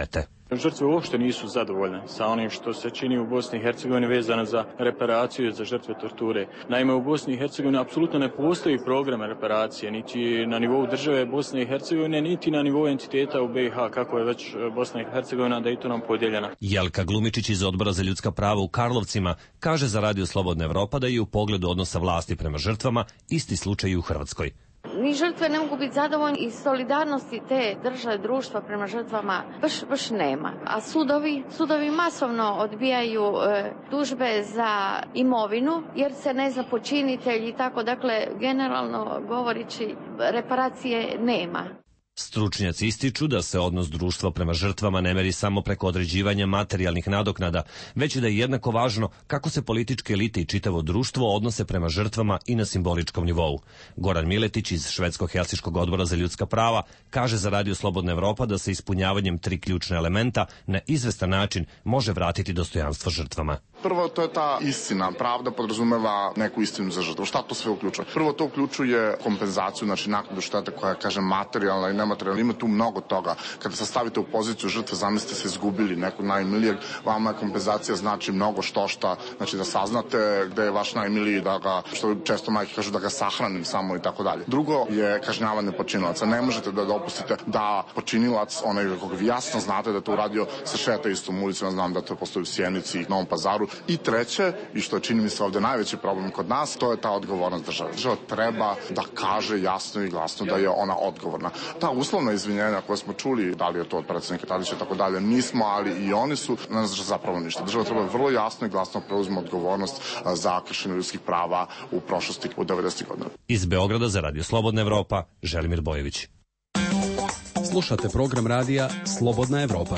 [SPEAKER 5] Žrtve uopšte nisu zadovoljne sa onim što se čini u Bosni i Hercegovini vezano za reparaciju za žrtve torture. Naime, u Bosni i Hercegovini apsolutno ne postoji program reparacije, niti na nivou države Bosne i Hercegovine, niti na nivou entiteta u B i H, kako je već Bosna i Hercegovina Daytonom podijeljena.
[SPEAKER 20] Jelka Glumičić iz Odbora za ljudska prava u Karlovcima kaže za Radio Slobodna Evropa da je u pogledu odnosa vlasti prema žrtvama isti slučaj i u Hrvatskoj.
[SPEAKER 6] Ni žrtve ne mogu biti zadovoljni i solidarnosti te države, društva prema žrtvama baš, baš nema. A sudovi, sudovi masovno odbijaju e, tužbe za imovinu jer se ne zna počinitelj i tako, dakle generalno govorići reparacije nema.
[SPEAKER 20] Stručnjaci ističu da se odnos društva prema žrtvama ne meri samo preko određivanja materijalnih nadoknada, već da je jednako važno kako se političke elite i čitavo društvo odnose prema žrtvama i na simboličkom nivou. Goran Miletić iz Švedsko-Helsinškog odbora za ljudska prava kaže za Radio Slobodna Evropa da se ispunjavanjem tri ključna elementa na izvestan način može vratiti dostojanstvo žrtvama.
[SPEAKER 18] Prvo, to je ta istina. Pravda podrazumeva neku istinu za žrtvu. Šta to sve uključuje? Prvo, to uključuje kompenzaciju, znači naknadu štete koja je, kažem, materijalna i nematerijalna. Ima tu mnogo toga. Kada se stavite u poziciju žrtve, zamislite se izgubili nekog najmilijeg, vama kompenzacija znači mnogo što šta, znači da saznate gde je vaš najmiliji, da ga, što često majke kažu, da ga sahranim samo i tako dalje. Drugo je kažnjavanje počinilaca. Ne možete da dopustite da počinilac, onaj kog vi jasno znate da to uradio, se šeta istom ulicom, znam da to postoji u Sjenici i Novom Pazaru. I treće, i što je čini mi se ovde najveći problem kod nas, to je ta odgovornost države. Država treba da kaže jasno i glasno da je ona odgovorna. Ta uslovna izvinjenja koje smo čuli, da li je to od predsjednika Tadića i tako dalje, nismo, ali i oni su, ne znači zapravo ništa. Država treba vrlo jasno i glasno preuzme odgovornost za kršenje ljudskih prava u prošlosti u devedesetih godina.
[SPEAKER 20] Iz Beograda za Radio Slobodna Evropa, Želimir Bojević.
[SPEAKER 25] Slušate program radija Slobodna Evropa.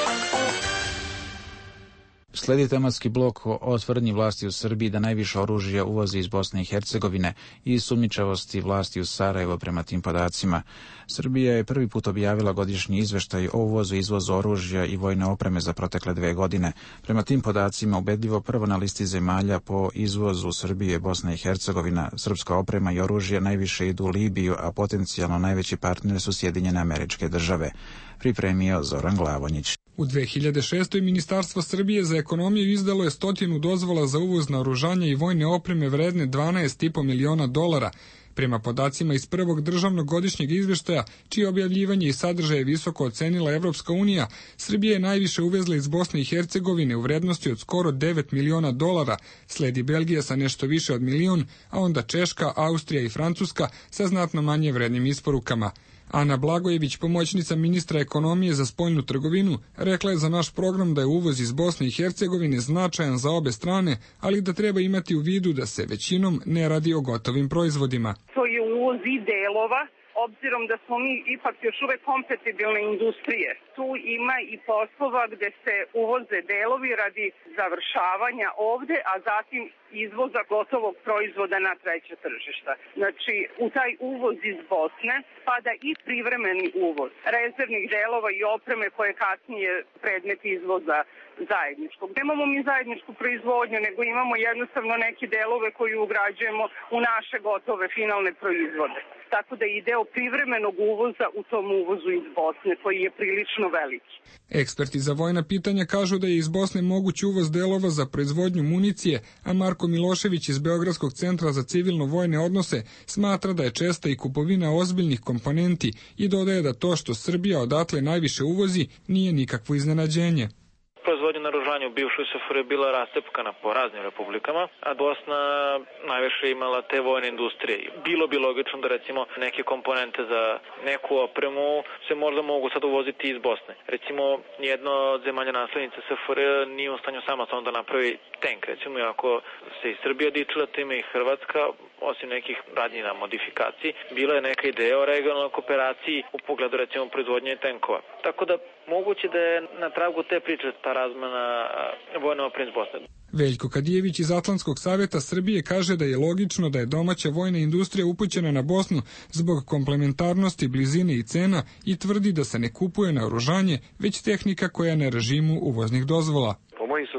[SPEAKER 1] Sledi tematski blok o tvrdnji vlasti u Srbiji da najviše oružja uvozi iz Bosne i Hercegovine i sumnjičavosti vlasti u Sarajevo prema tim podacima. Srbija je prvi put objavila godišnji izveštaj o uvozu i izvozu oružja i vojne opreme za protekle dve godine. Prema tim podacima ubedljivo prvo na listi zemalja po izvozu Srbije, Bosna i Hercegovina, srpska oprema i oružje najviše idu u Libiju, a potencijalno najveći partner su Sjedinjene Američke Države. Pripremio Zoran Glavonjić.
[SPEAKER 22] U dve hiljade šestoj. Ministarstvo Srbije za ekonomiju izdalo je stotinu dozvola za uvoz naoružanja i vojne opreme vredne dvanaest i po miliona dolara. Prema podacima iz prvog državnog godišnjeg izveštaja, čije objavljivanje i sadržaje visoko ocenila Evropska unija, Srbija je najviše uvezla iz Bosne i Hercegovine u vrednosti od skoro devet miliona dolara, sledi Belgija sa nešto više od milion, a onda Češka, Austrija i Francuska sa znatno manje vrednim isporukama. Ana Blagojević, pomoćnica ministra ekonomije za spoljnu trgovinu, rekla je za naš program da je uvoz iz Bosne i Hercegovine značajan za obe strane, ali da treba imati u vidu da se većinom ne radi o gotovim proizvodima.
[SPEAKER 15] To je uvoz i delova, obzirom da smo mi ipak još uvek kompatibilne industrije. Tu ima i poslova gde se uvoze delovi radi završavanja ovde, a zatim izvoza gotovog proizvoda na treće tržišta. Znači, u taj uvoz iz Bosne spada i privremeni uvoz rezervnih delova i opreme koje kasnije predmet izvoza zajedničkog. Nemamo mi zajedničku proizvodnju, nego imamo jednostavno neke delove koje ugrađujemo u naše gotove finalne proizvode. Tako da je deo privremenog uvoza u tom uvozu iz Bosne, koji je prilično veliki.
[SPEAKER 22] Eksperti za vojna pitanja kažu da je iz Bosne moguć uvoz delova za proizvodnju municije, a Marko Milošević iz Beogradskog centra za civilno-vojne odnose smatra da je česta i kupovina ozbiljnih komponenti i dodaje da to što Srbija odatle najviše uvozi nije nikakvo iznenađenje.
[SPEAKER 23] Proizvodnja naoružanja u bivšoj S F R je bila rastepkana po raznim republikama, a Bosna najviše imala te vojne industrije. Bilo bi logično da recimo neke komponente za neku opremu se možda mogu sad uvoziti iz Bosne. Recimo, jedna od zemalja naslednica S F R nije u stanju sama samo da napravi tank. Recimo, ako se i Srbija dičila time i Hrvatska, osim nekih radnji na modifikaciji, bila je neka ideja o regionalnoj kooperaciji u pogledu recimo proizvodnje tankova. Tako da moguće da je na tragu te priče ta razmena vojne opreme iz Bosne.
[SPEAKER 22] Veljko Kadijević iz Atlantskog savjeta Srbije kaže da je logično da je domaća vojna industrija upućena na Bosnu zbog komplementarnosti, blizine i cena i tvrdi da se ne kupuje naoružanje, već tehnika koja je na režimu uvoznih dozvola.
[SPEAKER 24] Po mojim saznanjima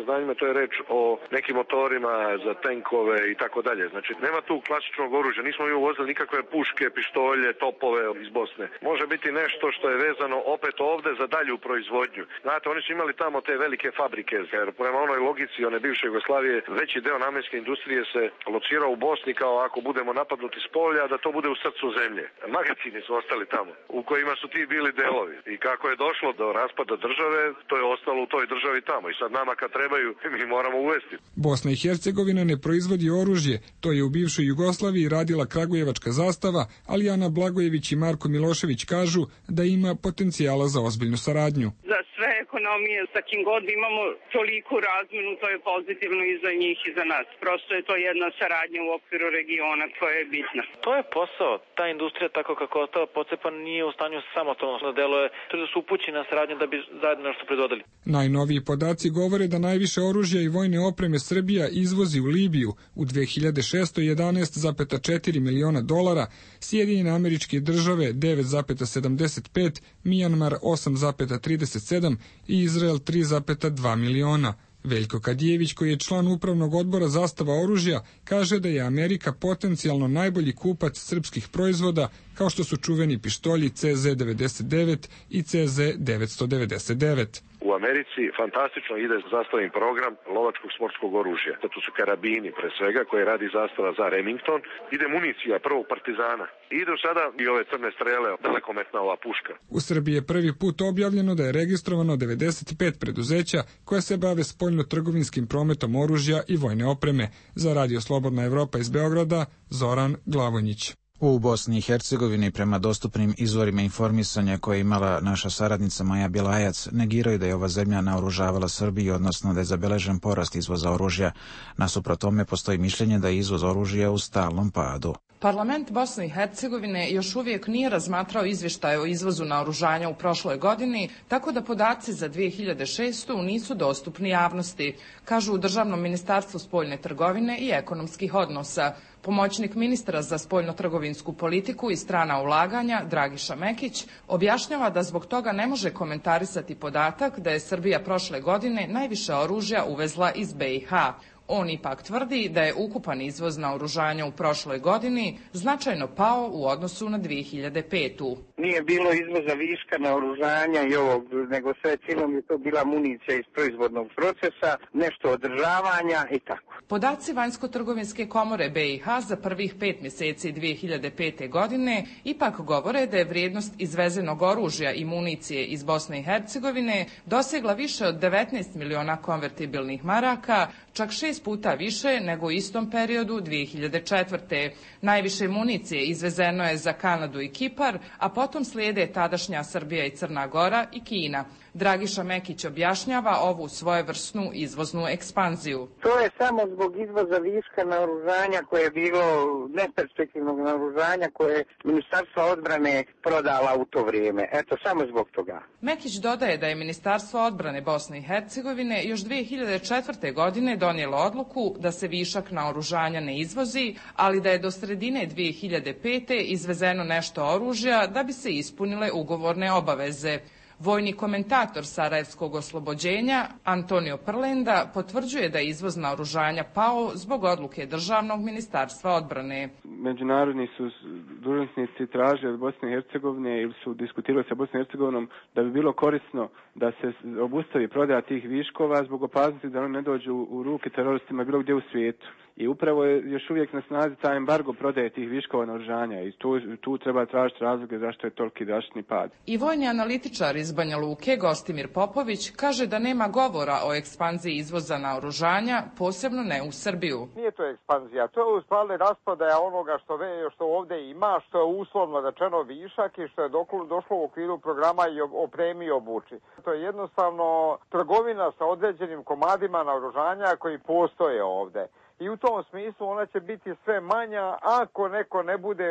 [SPEAKER 4] saznanjima to je reč o nekim motorima za tenkove i tako dalje. Znači nema tu klasičnog oružja, nismo mi uvozili nikakve puške, pištolje, topove iz Bosne. Može biti nešto što je vezano opet ovde za dalju proizvodnju. Znate, oni su imali tamo te velike fabrike, jer prema onoj logici one bivše Jugoslavije veći deo namenske industrije se locirao u Bosni kao ako budemo napadnuti s polja, da to bude u srcu zemlje. Magacini su ostali tamo, u kojima su ti bili delovi. I kako je došlo do raspada države, to je ostalo u toj državi tamo. I sad nama kad trebaju, mi moramo uvesti.
[SPEAKER 22] Bosna i Hercegovina ne proizvodi oružje, to je u bivšoj Jugoslaviji radila Kragujevačka zastava, ali Ana Blagojević i Marko Milošević kažu da ima potencijala za ozbiljnu saradnju.
[SPEAKER 15] Za sve ekonomije, sa kim god imamo toliku razmenu, to je pozitivno i za njih i za nas. Prosto je to jedna saradnja u okviru regiona koja je bitna.
[SPEAKER 23] To je posao. Ta industrija, tako kako je ostala pocepan, nije u stanju samostalno da deluje, to da su upućeni na saradnju da bi zajedno nešto predvodili.
[SPEAKER 22] Najnoviji podaci govore da najviše oružja i vojne opreme Srbija izvozi u Libiju u dve hiljade šesnaestoj jedanaest zarez četiri miliona dolara, Sjedinjene Američke Države devet zarez sedamdeset pet, Mijanmar osam zarez trideset sedam i Izrael tri zarez dva miliona. Veljko Kadijević, koji je član upravnog odbora Zastava oružja, kaže da je Amerika potencijalno najbolji kupac srpskih proizvoda, kao što su čuveni pištolji C Z devedeset devet i C Z devetsto devedeset devet.
[SPEAKER 4] U Americi fantastično ide zastavni program lovačkog sportskog oružja. To su karabini pre svega koje radi zastava za Remington. Ide municija prvog partizana. Idu sada i ove crne strele, dalekometna ova puška.
[SPEAKER 22] U Srbiji je prvi put objavljeno da je registrovano devedeset pet preduzeća koja se bave spoljno-trgovinskim prometom oružja i vojne opreme. Za Radio Slobodna Evropa iz Beograda, Zoran Glavonjić.
[SPEAKER 1] U Bosni i Hercegovini, prema dostupnim izvorima informisanja koje je imala naša saradnica Maja Bjelajac, negiraju da je ova zemlja naoružavala Srbiju, odnosno da je zabeležen porast izvoza oružja. Nasuprot tome postoji mišljenje da je izvoz oružja u stalnom padu.
[SPEAKER 7] Parlament Bosne i Hercegovine još uvijek nije razmatrao izvještaje o izvozu naoružanja u prošloj godini, tako da podaci za dve hiljade šestu nisu dostupni javnosti, kažu u Državnom ministarstvu spoljne trgovine i ekonomskih odnosa. Pomoćnik ministra za spoljno-trgovinsku politiku i strana ulaganja, Dragiša Mekić, objašnjava da zbog toga ne može komentarisati podatak da je Srbija prošle godine najviše oružja uvezla iz B i H. On ipak tvrdi da je ukupan izvoz naoružanja u prošloj godini značajno pao u odnosu na dve hiljade petu.
[SPEAKER 16] Nije bilo izvoza viška naoružanja i ovog, nego sve cijelom je to bila municija iz proizvodnog procesa, nešto održavanja i tako.
[SPEAKER 7] Podaci Vanjsko-trgovinske komore B i H za prvih pet mjeseci dve hiljade pete godine ipak govore da je vrijednost izvezenog oružja i municije iz Bosne i Hercegovine dosegla više od devetnaest miliona konvertibilnih maraka, čak šest puta više nego u istom periodu dve hiljade četvrte. Najviše municije izvezeno je za Kanadu i Kipar, a potom slijede tadašnja Srbija i Crna Gora i Kina. Dragiša Mekić objašnjava ovu svojevrsnu izvoznu ekspanziju.
[SPEAKER 16] To je samo zbog izvoza viška naoružanja koje je bilo neperspektivnog naoružanja koje je Ministarstvo odbrane prodala u to vrijeme. Eto, samo zbog toga.
[SPEAKER 7] Mekić dodaje da je Ministarstvo odbrane Bosne i Hercegovine još dve hiljade četvrte. godine donijelo odluku da se višak naoružanja ne izvozi, ali da je do sredine dve hiljade pete. izvezeno nešto oružja da bi se ispunile ugovorne obaveze. Vojni komentator Sarajevskog oslobođenja Antonio Prlenda potvrđuje da je izvoz naoružanja pao zbog odluke Državnog ministarstva odbrane.
[SPEAKER 19] Međunarodni su dužnosnici tražili od Bosne i Hercegovine ili su diskutirali sa Bosnom i Hercegovinom da bi bilo korisno da se obustavi prodaja tih viškova zbog opasnosti da oni ne dođu u ruke teroristima bilo gdje u svijetu. I upravo je još uvijek na snazi taj embargo prodaje tih viškova naoružanja i tu, tu treba tražiti razloge zašto je toliki drastični pad.
[SPEAKER 7] I vojni analitičar iz Banja Luke, Gostimir Popović, kaže da nema govora o ekspanziji izvoza naoružanja, posebno ne u Srbiju.
[SPEAKER 9] Nije to ekspanzija, to je u stvari rasprodaja onoga što, ve, što ovdje ima, što je uslovno rečeno višak i što je došlo u okviru programa i opremi i obuči. To je jednostavno trgovina sa određenim komadima naoružanja koji postoje ovdje. I u tom smislu ona će biti sve manja ako neko ne bude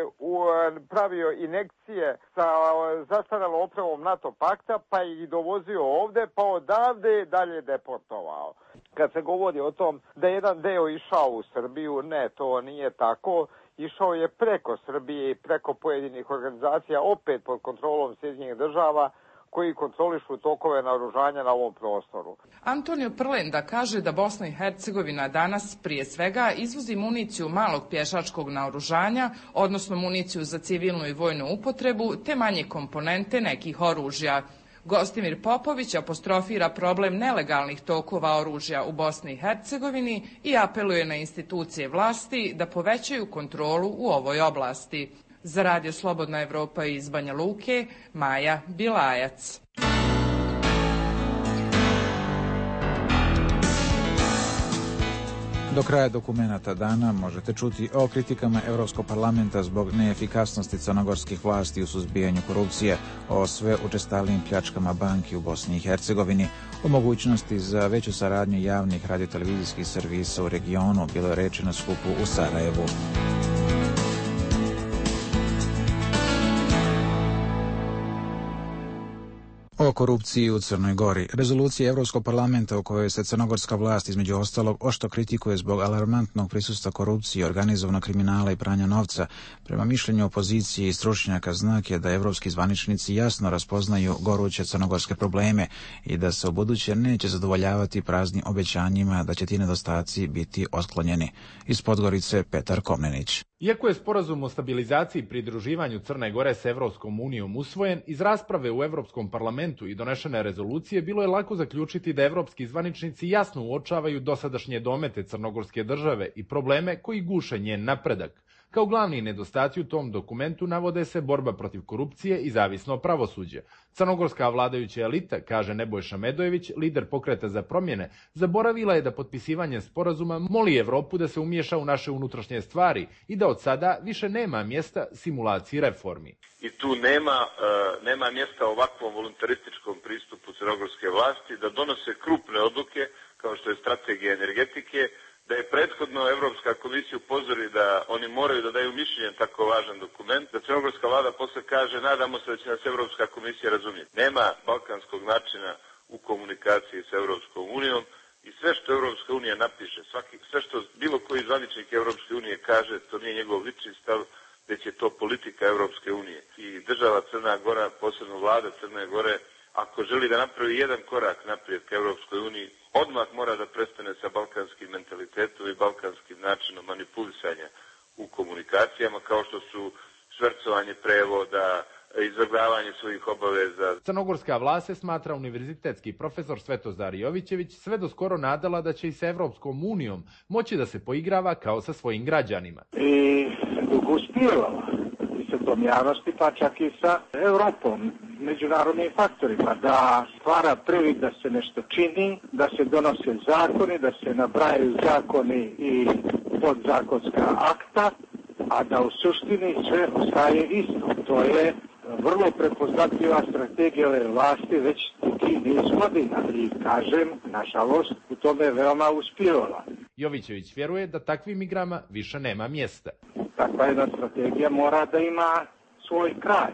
[SPEAKER 9] pravio injekcije sa zastarelom opremom NATO pakta pa ih dovozio ovdje pa odavde dalje deportovao. Kad se govori o tom da je jedan deo išao u Srbiju, ne, to nije tako. Išao je preko Srbije i preko pojedinih organizacija, opet pod kontrolom Sjedinjenih država, koji kontrolišu tokove naoružanja na ovom prostoru.
[SPEAKER 7] Antonio Prlenda kaže da Bosna i Hercegovina danas prije svega izvozi municiju malog pješačkog naoružanja, odnosno municiju za civilnu i vojnu upotrebu, te manje komponente nekih oružja. Gostimir Popović apostrofira problem nelegalnih tokova oružja u Bosni i Hercegovini i apeluje na institucije vlasti da povećaju kontrolu u ovoj oblasti. Za Radio Slobodna Evropa iz Banja Luke, Maja Bilajac.
[SPEAKER 1] Do kraja dokumenata dana možete čuti o kritikama Evropskog parlamenta zbog neefikasnosti crnogorskih vlasti u suzbijanju korupcije, o sve učestalijim pljačkama banki u Bosni i Hercegovini, o mogućnosti za veću saradnju javnih radiotelevizijskih servisa u regionu, bilo je reči na skupu u Sarajevu. O korupciji u Crnoj Gori. Rezolucija Evropskog parlamenta u kojoj se crnogorska vlast između ostalog oštro kritikuje zbog alarmantnog prisustva korupcije, organizovanog kriminala i pranja novca. Prema mišljenju opozicije i stručnjaka znak je da evropski zvaničnici jasno raspoznaju goruće crnogorske probleme i da se ubuduće neće zadovoljavati praznim obećanjima da će ti nedostaci biti otklonjeni. Iz Podgorice Petar Komnenić.
[SPEAKER 8] Iako je sporazum o stabilizaciji i pridruživanju Crne Gore s Evropskom unijom usvojen, iz rasprave u Evropskom parlamentu i donešene rezolucije bilo je lako zaključiti da evropski zvaničnici jasno uočavaju dosadašnje domete crnogorske države i probleme koji guše njen napredak. Kao glavni nedostaci u tom dokumentu navode se borba protiv korupcije i zavisno pravosuđe. Crnogorska vladajuća elita, kaže Nebojša Medojević, lider Pokreta za promjene, zaboravila je da potpisivanjem sporazuma moli Evropu da se umiješa u naše unutrašnje stvari i da od sada više nema mjesta simulaciji reformi.
[SPEAKER 17] I tu nema, uh, nema mjesta ovakvom voluntarističkom pristupu crnogorske vlasti da donose krupne odluke kao što je strategija energetike, da je prethodno Evropska komisija upozori da oni moraju da daju mišljenje tako važan dokument, da crnogorska vlada posle kaže nadamo se da će nas Evropska komisija razumjeti. Nema balkanskog načina u komunikaciji sa Evropskom unijom i sve što Evropska unija napiše, svaki, sve što bilo koji zvaničnik Evropske unije kaže, to nije njegov lični stav, već je to politika Evropske unije. I država Crna Gora, posebno vlada Crne Gore, ako želi da napravi jedan korak naprijed ka Evropskoj uniji, odmah mora da prestane sa balkanskim mentalitetom i balkanskim načinom manipulisanja u komunikacijama, kao što su švercovanje prevoda, izvrgavanje svojih obaveza.
[SPEAKER 8] Crnogorska vlast se smatra univerzitetski profesor Svetozar Jovićević sve do skoro nadala da će i sa Evropskom unijom moći da se poigrava kao sa svojim građanima.
[SPEAKER 10] I dugo uspjevala i sa tom javnosti, pa čak i sa Evropom, međunarodnim faktorima, da stvara privid da se nešto čini, da se donose zakoni, da se nabrajaju zakoni i podzakonska akta, a da u suštini sve ostaje isto. To je vrlo prepoznatljiva strategija ove vlasti već dugi niz godina i, kažem, nažalost, u tome je veoma uspjevala.
[SPEAKER 8] Jovićević vjeruje da takvim igrama više nema mjesta.
[SPEAKER 10] Takva jedna strategija mora da ima svoj kraj.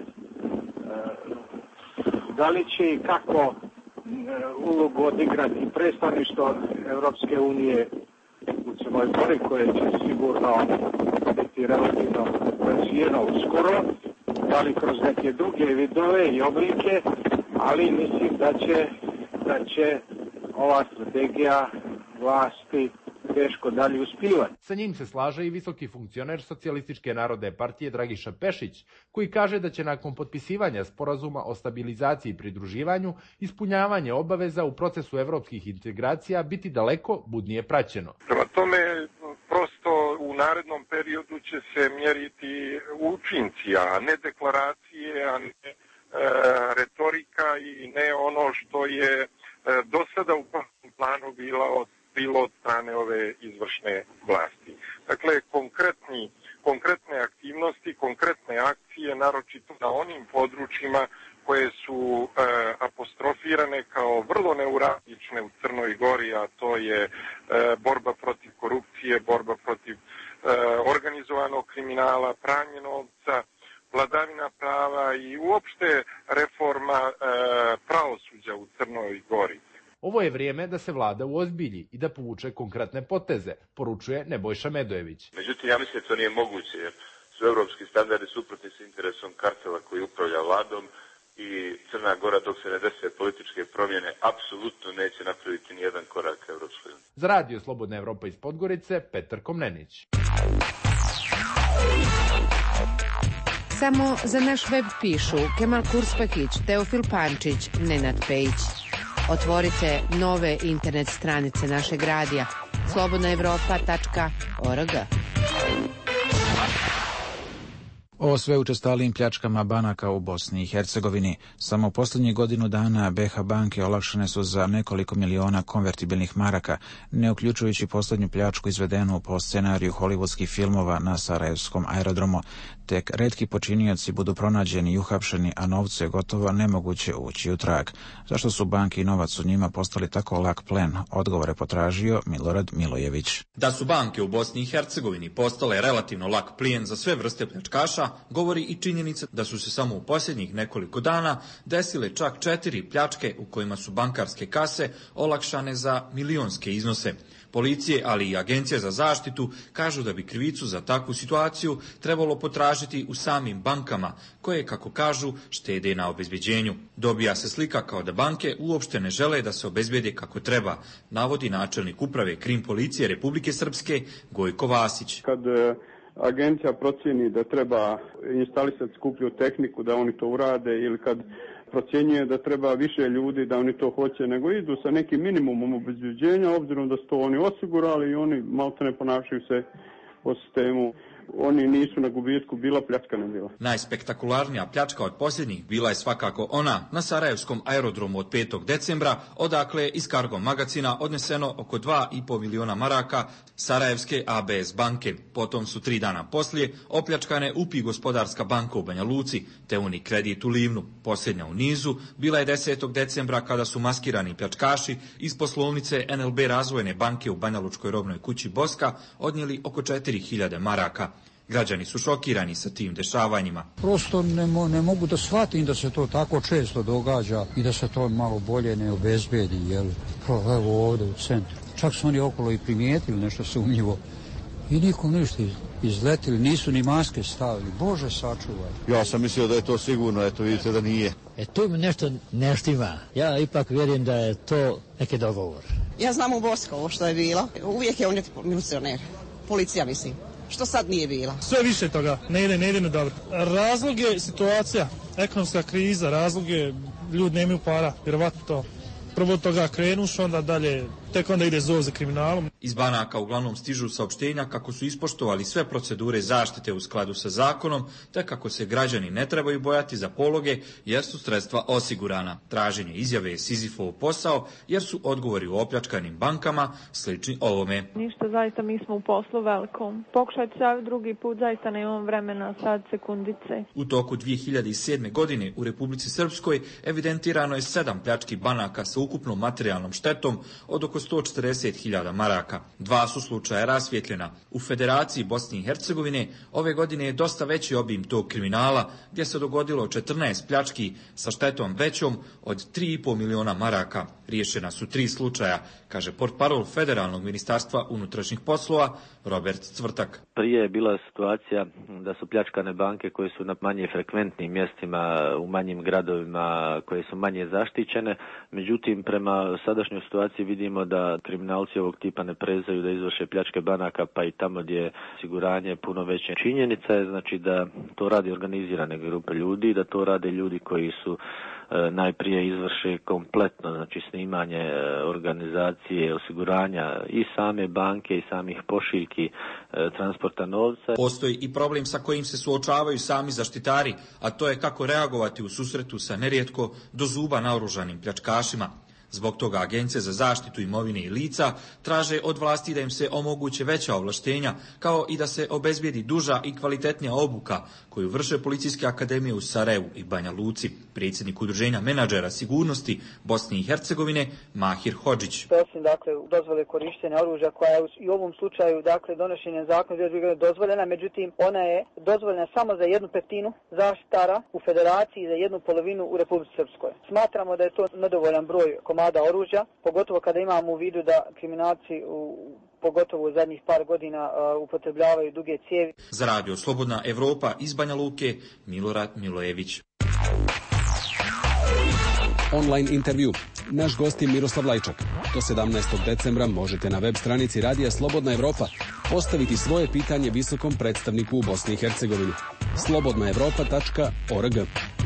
[SPEAKER 10] Da li će i kako ulogu odigrati predstavništvo Evropske unije u Crnoj Gori, koje će sigurno biti relativno razvijeno uskoro, da li kroz neke druge vidove i oblike, ali mislim da će, da će ova strategija vlasti teško dalje uspivati.
[SPEAKER 8] Sa njim se slaže i visoki funkcioner Socijalističke narodne partije Dragiša Pešić, koji kaže da će nakon potpisivanja sporazuma o stabilizaciji i pridruživanju ispunjavanje obaveza u procesu evropskih integracija biti daleko budnije praćeno.
[SPEAKER 13] Prema tome, prosto u narednom periodu će se mjeriti učinci, a ne deklaracije, a ne e, retorika i ne ono što je e, do sada u planu bila od bilo od strane ove izvršne vlasti. Dakle, konkretni, konkretne aktivnosti, konkretne akcije, naročito na onim područjima koje su e, apostrofirane kao vrlo neuralgične u Crnoj Gori, a to je e, borba protiv korupcije, borba protiv e, organizovanog kriminala, pranje novca, vladavina prava i uopšte reforma e, pravosuđa u Crnoj Gori.
[SPEAKER 8] Ovo je vrijeme da se vlada uozbilji i da povuče konkretne poteze, poručuje Nebojša Medojević.
[SPEAKER 17] Međutim, ja mislim da to nije moguće, jer su evropski standardi suprotni s interesom kartela koji upravlja vladom i Crna Gora, dok se ne dese političke promjene, apsolutno neće napraviti nijedan korak ka Evropskoj uniji.
[SPEAKER 8] Za Radio Slobodna Evropa iz Podgorice, Petar Komnenić.
[SPEAKER 2] Samo za naš web pišu Kemal Kurspakić, Teofil Pančić, Nenad Pejić. Otvorite nove internet stranice našeg radija slobodna evropa tačka org.
[SPEAKER 1] O sve učestalijim pljačkama banaka u Bosni i Hercegovini. Samo u posljednjih godinu dana B H banke olakšane su za nekoliko miliona konvertibilnih maraka, ne uključujući posljednju pljačku izvedenu po scenariju hollywoodskih filmova na Sarajevskom aerodromu. Tek retki počinioci budu pronađeni i uhapšeni, a novcu je gotovo nemoguće ući u trag. Zašto su banke i novac u njima postali tako lak plen? Odgovore potražio Milorad Milojević.
[SPEAKER 3] Da su banke u Bosni i Hercegovini postale relativno lak plijen za sve vrste pljačkaša, govori i činjenica da su se samo u posljednjih nekoliko dana desile čak četiri pljačke u kojima su bankarske kase olakšane za milionske iznose. Policije, ali i Agencija za zaštitu kažu da bi krivicu za takvu situaciju trebalo potražiti u samim bankama, koje, kako kažu, štede na obezbeđenju. Dobija se slika kao da banke uopšte ne žele da se obezbede kako treba, navodi načelnik uprave Krim policije Republike Srpske Gojko Vasić.
[SPEAKER 19] Kad agencija procjeni da treba instalisati skuplju tehniku da oni to urade ili kad procjenjuje da treba više ljudi da oni to hoće, nego idu sa nekim minimumom obezbeđenja, obzirom da su to oni osigurali i oni malte ne ponašaju se po sistemu. Oni nisu na gubitku, bila pljačka ne bila.
[SPEAKER 3] Najspektakularnija pljačka od posljednjih bila je svakako ona na Sarajevskom aerodromu od petog decembra, odakle je iz Cargo magazina odneseno oko dva i pol miliona maraka Sarajevske A B S banke. Potom su tri dana poslije opljačkane U P I Gospodarska banka u Banja Luci te Unikredit u Livnu. Posljednja u nizu bila je desetog decembra kada su maskirani pljačkaši iz poslovnice N L B Razvojne banke u Banja Lučkoj robnoj kući Boska odnijeli oko četiri hiljade maraka. Građani su šokirani sa tim dešavanjima.
[SPEAKER 12] Prosto ne, mo, ne mogu da shvatim da se to tako često događa i da se to malo bolje ne obezbedi, jel? Evo ovdje u centru. Čak su oni okolo i primijetili nešto sumnjivo i nikom ništa izletili, nisu ni maske stavili. Bože sačuvaj.
[SPEAKER 14] Ja sam mislio da je to sigurno, eto vidite da nije.
[SPEAKER 24] E tu mi nešto ne štima. Ja ipak vjerujem da je to neki dogovor.
[SPEAKER 26] Ja znam u Boskovo što je bilo. Uvijek je on milicioner. Policija mislim. Što sad nije bila.
[SPEAKER 27] Sve više toga, ne ide, ne ide na dobro. Razlog je situacija, ekonomska kriza, razlog je ljudi nemaju para, vjerovatno to. Prvo toga krenuš, onda dalje, tek onda ide zov za kriminalom.
[SPEAKER 3] Iz banaka uglavnom stižu saopštenja kako su ispoštovali sve procedure zaštite u skladu sa zakonom, te kako se građani ne trebaju bojati za pologe jer su sredstva osigurana. Traženje izjave je Sizifov posao jer su odgovori u opljačkanim bankama slični ovome.
[SPEAKER 28] Ništa, zaista mi smo u poslu velikom. Pokušajte se drugi put, zaista nemam vremena sad sekundice.
[SPEAKER 3] U toku dvije hiljade sedme. godine u Republici Srpskoj evidentirano je sedam pljački banaka sa ukupnom materijalnom štetom od oko sto četrdeset hiljada maraka. Dva su slučaja rasvjetljena. U Federaciji Bosne i Hercegovine ove godine je dosta veći obim tog kriminala, gdje se dogodilo četrnaest pljački sa štetom većom od tri i pol miliona maraka. Riješena su tri slučaja, kaže portparol Federalnog ministarstva unutrašnjih poslova Robert Cvrtak.
[SPEAKER 29] Prije je bila situacija da su pljačkane banke koje su na manje frekventnim mjestima, u manjim gradovima, koje su manje zaštićene. Međutim, prema sadašnjoj situaciji vidimo da kriminalci ovog tipa ne prezaju da izvrše pljačke banaka, pa i tamo gdje je osiguranje puno veće. Činjenica je znači da to radi organizirane grupe ljudi, da to rade ljudi koji su najprije izvrše kompletno, znači snimanje organizacije osiguranja i same banke i samih pošiljki transporta novca.
[SPEAKER 3] Postoji i problem sa kojim se suočavaju sami zaštitari, a to je kako reagovati u susretu sa nerijetko do zuba naoružanim pljačkašima. Zbog toga Agencija za zaštitu imovine i lica traže od vlasti da im se omoguće veća ovlaštenja, kao i da se obezbijedi duža i kvalitetnija obuka koju vrše policijske akademije u Sarajevu i Banja Luci. Predsjednik Udruženja menadžera sigurnosti Bosne i Hercegovine Mahir Hodžić.
[SPEAKER 30] Osim dakle dozvole korištenja oružja koja je i u ovom slučaju dakle donošenjem zakona je dozvoljena, međutim ona je dozvoljena samo za jednu petinu zaštitara u Federaciji i za jednu polovinu u Republici Srpskoj. Smatramo da je to nedovoljan broj komada oružja, pogotovo kada imamo u vidu da kriminalci u pogotovo u zadnjih par godina uh, upotrebljavaju duge cijevi.
[SPEAKER 3] Za radio Slobodna Evropa iz Banja Luke, Milorad Milojević.
[SPEAKER 4] Online intervju. Naš gost je Miroslav Lajčak. Do sedamnaestog decembra možete na web stranici Radija Slobodna Evropa postaviti svoje pitanje visokom predstavniku u Bosni i Hercegovini. slobodna evropa tačka org.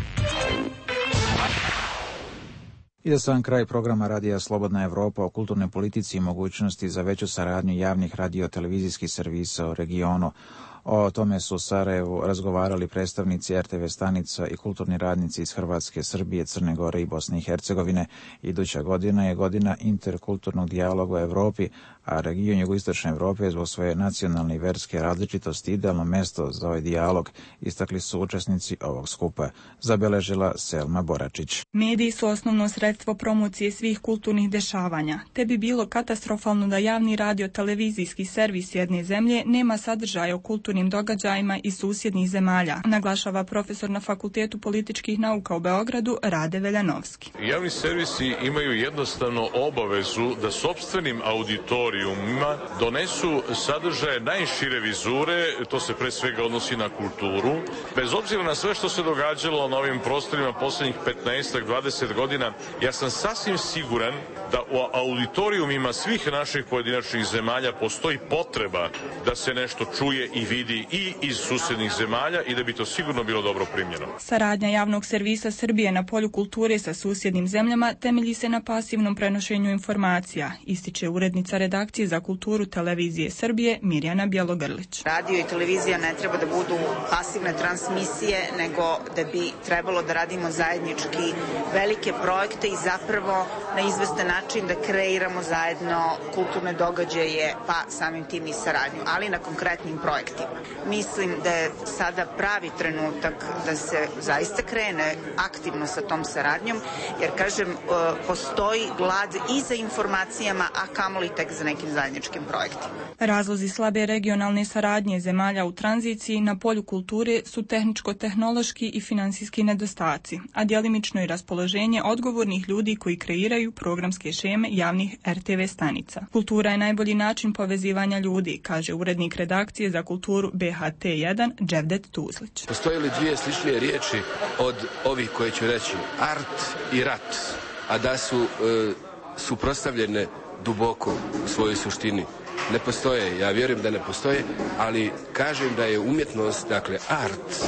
[SPEAKER 1] I za sam kraj programa Radija Slobodna Evropa o kulturnoj politici i mogućnosti za veću saradnju javnih radio-televizijskih servisa u regionu. O tome su u Sarajevu razgovarali predstavnici er te ve stanica i kulturni radnici iz Hrvatske, Srbije, Crne Gore i Bosne i Hercegovine. Iduća godina je godina interkulturnog dijaloga u Evropi, a region jugoistočne Evrope je zbog svoje nacionalne i verske različitosti idealno mesto za ovaj dijalog, istakli su učesnici ovog skupa. Zabeležila Selma Boračić.
[SPEAKER 5] Mediji su osnovno sredstvo promocije svih kulturnih dešavanja, te bi bilo katastrofalno da javni radio-televizijski servis jedne zemlje nema sadržaja o kulturnim događajima iz susjednih zemalja, naglašava profesor na Fakultetu političkih nauka u Beogradu Rade Veljanovski.
[SPEAKER 6] Javni servisi imaju jednostavno obavezu da sopstvenim auditorijumima donesu sadržaje najšire vizure, to se pre svega odnosi na kulturu. Bez obzira na sve što se događalo na ovim prostorima poslednjih petnaest dvadeset godina, ja sam sasvim siguran da u auditorijumima svih naših pojedinačnih zemalja postoji potreba da se nešto čuje i vidi i iz susjednih zemalja i da bi to sigurno bilo dobro primljeno.
[SPEAKER 5] Saradnja javnog servisa Srbije na polju kulture sa susjednim zemljama temelji se na pasivnom prenošenju informacija, ističe urednica redakcije za kulturu televizije Srbije Mirjana Bjelogrlić.
[SPEAKER 11] Radio i televizija ne treba da budu pasivne transmisije, nego da bi trebalo da radimo zajednički velike projekte i zapravo na izvestan način da kreiramo zajedno kulturne događaje, pa samim tim i saradnju, ali na konkretnim projektima. Mislim da je sada pravi trenutak da se zaista krene aktivno sa tom saradnjom, jer, kažem, postoji glad i za informacijama, a kamoli tek za nekim zajedničkim projektima.
[SPEAKER 5] Razlozi slabe regionalne saradnje zemalja u tranziciji na polju kulture su tehničko-tehnološki i finansijski nedostaci, a djelimično i raspoloženje odgovornih ljudi koji kreiraju programske šeme javnih er te ve stanica. Kultura je najbolji način povezivanja ljudi, kaže urednik redakcije za kulturu be ha te jedan Dževdet Tuzlić.
[SPEAKER 15] Postoje li dvije sličnije riječi od ovih koje ću reći, art i rat, a da su e, suprotstavljene duboko u svojoj suštini? Ne postoje, ja vjerujem da ne postoje, ali kažem da je umjetnost, dakle art,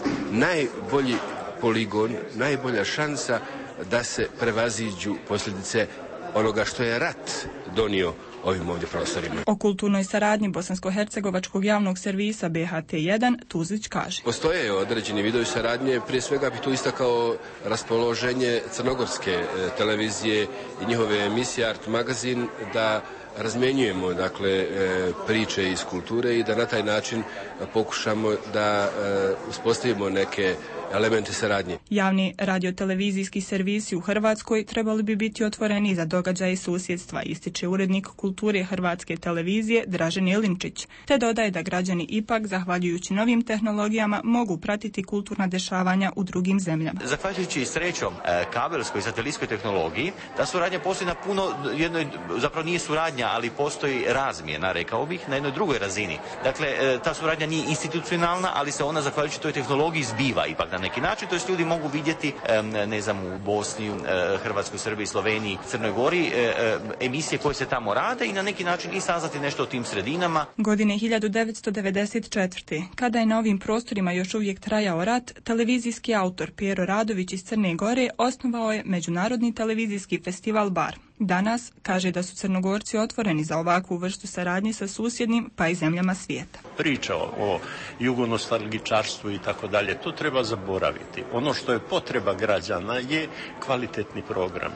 [SPEAKER 15] najbolji poligon, najbolja šansa da se prevaziđu posljedice onoga što je rat donio ovim ovdje prostorima.
[SPEAKER 5] O kulturnoj saradnji bosansko-hercegovačkog javnog servisa be ha te jedan Tuzlić kaže.
[SPEAKER 15] Postoje određeni vidovi saradnje, prije svega bi tu istakao raspoloženje crnogorske televizije i njihove emisije Art magazin da razmjenjujemo dakle priče iz kulture i da na taj način pokušamo da uspostavimo neke elementi saradnje.
[SPEAKER 5] Javni radiotelevizijski servisi u Hrvatskoj trebali bi biti otvoreni za događaje susjedstva, ističe urednik kulture Hrvatske televizije Dražen Jelinčić, te dodaje da građani ipak, zahvaljujući novim tehnologijama, mogu pratiti kulturna dešavanja u drugim zemljama.
[SPEAKER 18] Zahvaljujući srećom kabelskoj i satelitskoj tehnologiji, ta suradnja postoji na puno, jednoj, zapravo nije suradnja, ali postoji razmjena, rekao bih, na jednoj drugoj razini. Dakle, ta suradnja nije institucionalna, ali se ona, zahvaljujući toj tehnologiji, zbiva ipak na neki način, to jest ljudi mogu vidjeti, ne znam, u Bosni, Hrvatskoj, Srbiji, Sloveniji, Crnoj Gori, emisije koje se tamo rade i na neki način i saznati nešto o tim sredinama.
[SPEAKER 5] Godine hiljadu devetsto devedeset četvrte. kada je na ovim prostorima još uvijek trajao rat, televizijski autor Pero Radović iz Crne Gore osnovao je Međunarodni televizijski festival Bar. Danas kaže da su Crnogorci otvoreni za ovakvu vrstu saradnje sa susjednim pa i zemljama svijeta.
[SPEAKER 20] Priča o jugonostalgičarstvu i tako dalje, to treba zaboraviti. Ono što je potreba građana je kvalitetni program.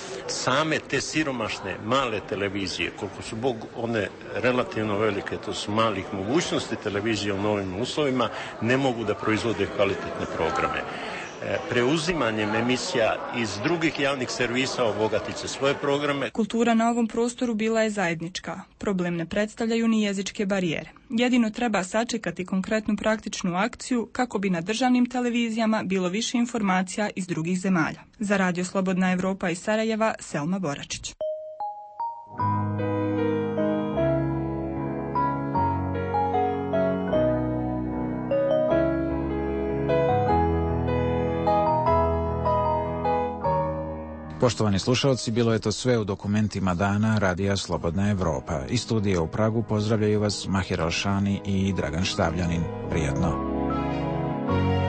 [SPEAKER 20] Same te siromašne male televizije, koliko su Bog one relativno velike, to su malih mogućnosti televizije u novim uslovima, ne mogu da proizvode kvalitetne programe. Preuzimanjem emisija iz drugih javnih servisa obogatit će svoje programe.
[SPEAKER 5] Kultura na ovom prostoru bila je zajednička. Problem ne predstavljaju ni jezičke barijere. Jedino treba sačekati konkretnu praktičnu akciju kako bi na državnim televizijama bilo više informacija iz drugih zemalja. Za Radio Slobodna Evropa iz Sarajeva, Selma Boračić.
[SPEAKER 1] Poštovani slušalci, bilo je to sve u dokumentima dana Radija Slobodna Evropa. Iz studija u Pragu pozdravljaju vas Mahir Alšani i Dragan Štavljanin. Prijatno.